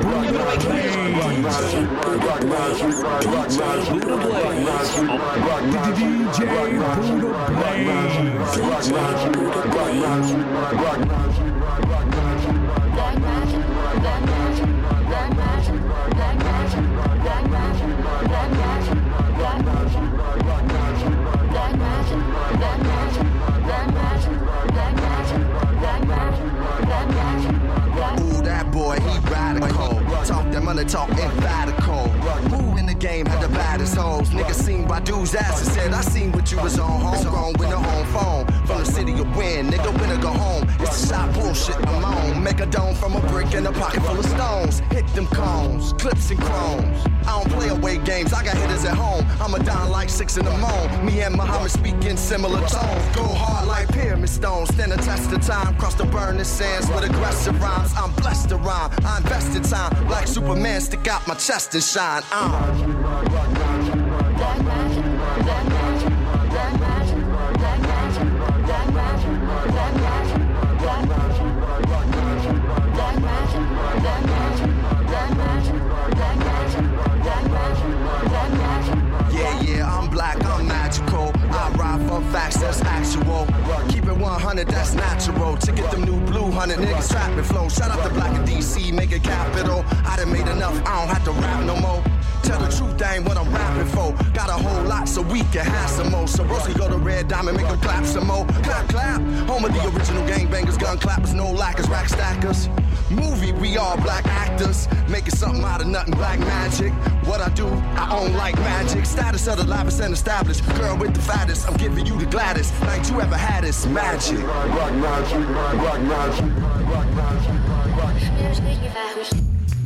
black magic, black magic, black magic, black magic, black magic, D J Buddha Blaze. black magic, black magic, black magic, black magic, black magic, black magic, black magic, black magic, black magic, black magic, black magic, black magic, black magic, black magic, black magic, black magic, black magic, black magic. Ooh, that boy, he radical. Talk that money, talk emphatical. Who in the game had the baddest hoes? Niggas seen Badu's ass and said, I seen what you was on. Homegrown with a home phone. From the city of wind, nigga, winner go home. It's a shot bullshit, I'm on. Make a dome from a brick in a pocket full of stones. Hit them cones, clips and chromes. I don't play away games, I got hitters at home. I'm a down like six in the morning. Me and Muhammad speaking similar tones. Go hard like pyramid stones. Stand the test of time. Cross the burning sands with aggressive rhymes. I'm blessed to rhyme. I invest in time. Like Superman, stick out my chest and shine. I'm black magic, black magic, black magic, black magic, black magic, black magic, black magic, black magic, black magic, black magic, black magic, black magic, black magic, black magic, black magic. Yeah, yeah, I'm black, I'm magical. I ride for facts, that's actual. Keep it one hundred, that's natural. To get them new blue hundred niggas trapping flow. Shout out to Black and D C, make it capital. I done made enough, I don't have to rap no more. Tell the truth, that ain't what I'm rapping for. Got a whole lot so we can have some more. So Rosie go to Red Diamond, make them clap some more. Clap, clap. Home of the original gangbangers, gun clappers, no lackers, rack stackers. Movie, we all black actors. Making something out of nothing, black magic. What I do, I own like magic. Status of the livest and established. Girl with the fattest, I'm giving you the gladdest. Like you ever had this magic. Black magic, black magic, black magic, black magic.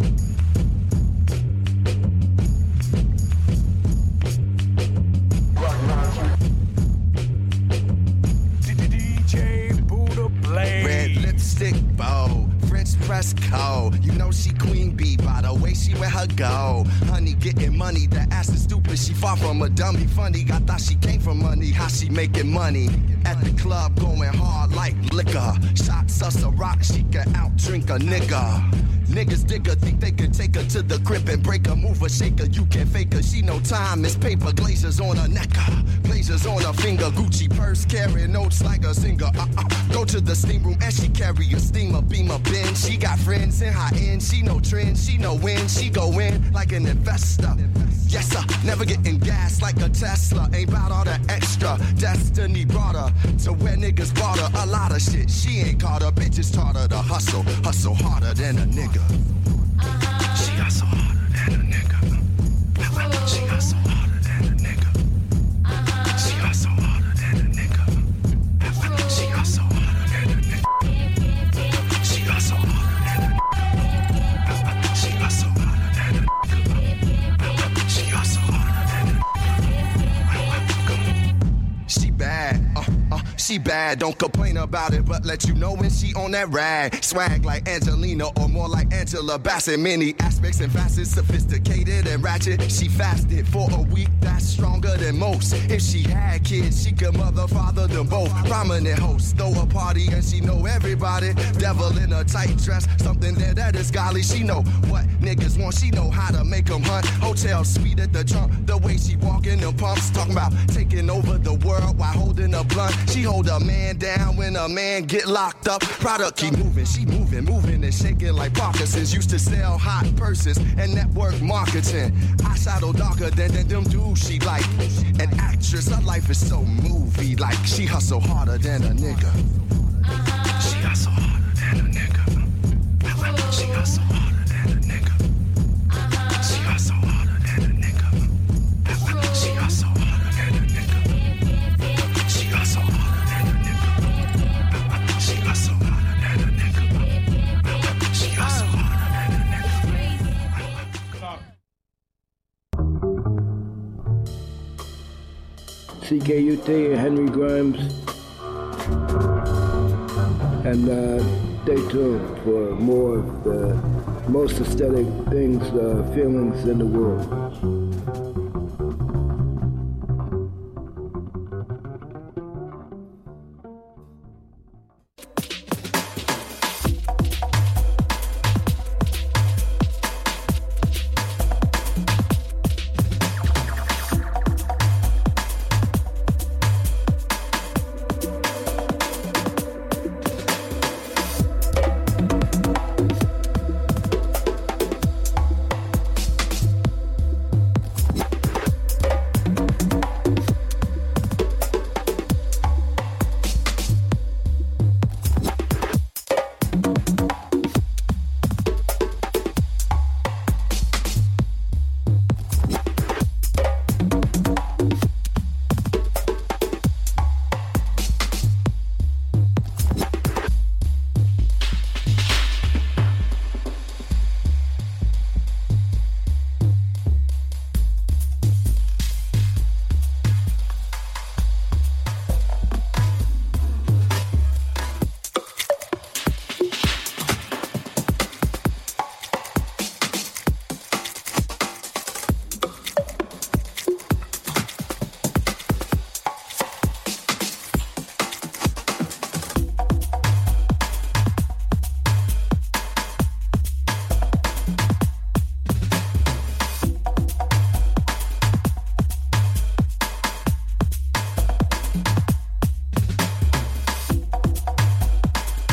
Red lipstick bow, French press coat. You know she queen bee by the way she wear her go. Honey getting money, the ass is stupid. She far from a dummy. Funny, I thought she came from money. How she making money? At the club going hard like liquor. Shots us a rock, she can out drink a nigga. Niggas dig her, think they could take her to the crib and break her, move her, shake her. You can't fake her, she no time is paper. Glazers on her neck, glazers on her finger. Gucci purse carrying notes like a singer. Uh-uh. Go to the steam room and she carry a steamer, beamer, bin. She got friends in high end, she no trend, she no win. She go in like an investor. Yes sir, never getting gas like a Tesla. Ain't bout all the extra. Destiny brought her to where niggas bought her a lot of shit. She ain't caught her, bitches taught her to hustle. Hustle harder than a nigga. She hustle harder than a nigga. She hustle harder than a nigga. She hustle harder than a nigga. She hustle harder than a nigga. She hustle harder than a nigga. She hustle harder than a nigga. She hustle harder than a nigga. She bad, uh, uh, she bad. Don't complain about it, but let you know when she on that rag. Swag like Angelina or more like Angela Bassett. Many aspects and facets, sophisticated and ratchet. She fasted for a week, that's stronger than most. If she had kids, she could mother, father them both. Prominent host, throw a party and she know everybody. Devil in a tight dress, something there that is golly. She know what niggas want, she know how to make them hunt. Hotel suite at the trunk, the way she walking them pumps. Talking about taking over the world while holding a blunt. She hold a man down when a man get locked up. Product keep moving, she moving, moving and shaking like Parkinson's. Used to sell hot purses and network marketing. Eyeshadow darker than, than them dudes she like. An actress, her life is so movie like. She hustle harder than a nigga. She hustle harder than a nigga. She hustle harder than a nigga. She hustle harder than a nigga. She hustle harder than a nigga. She hustle harder than a nigga. She hustle harder than a nigga. She hustle harder than a nigga. C K U T and Henry Grimes. And uh, stay tuned for more of the most aesthetic things, uh, feelings in the world.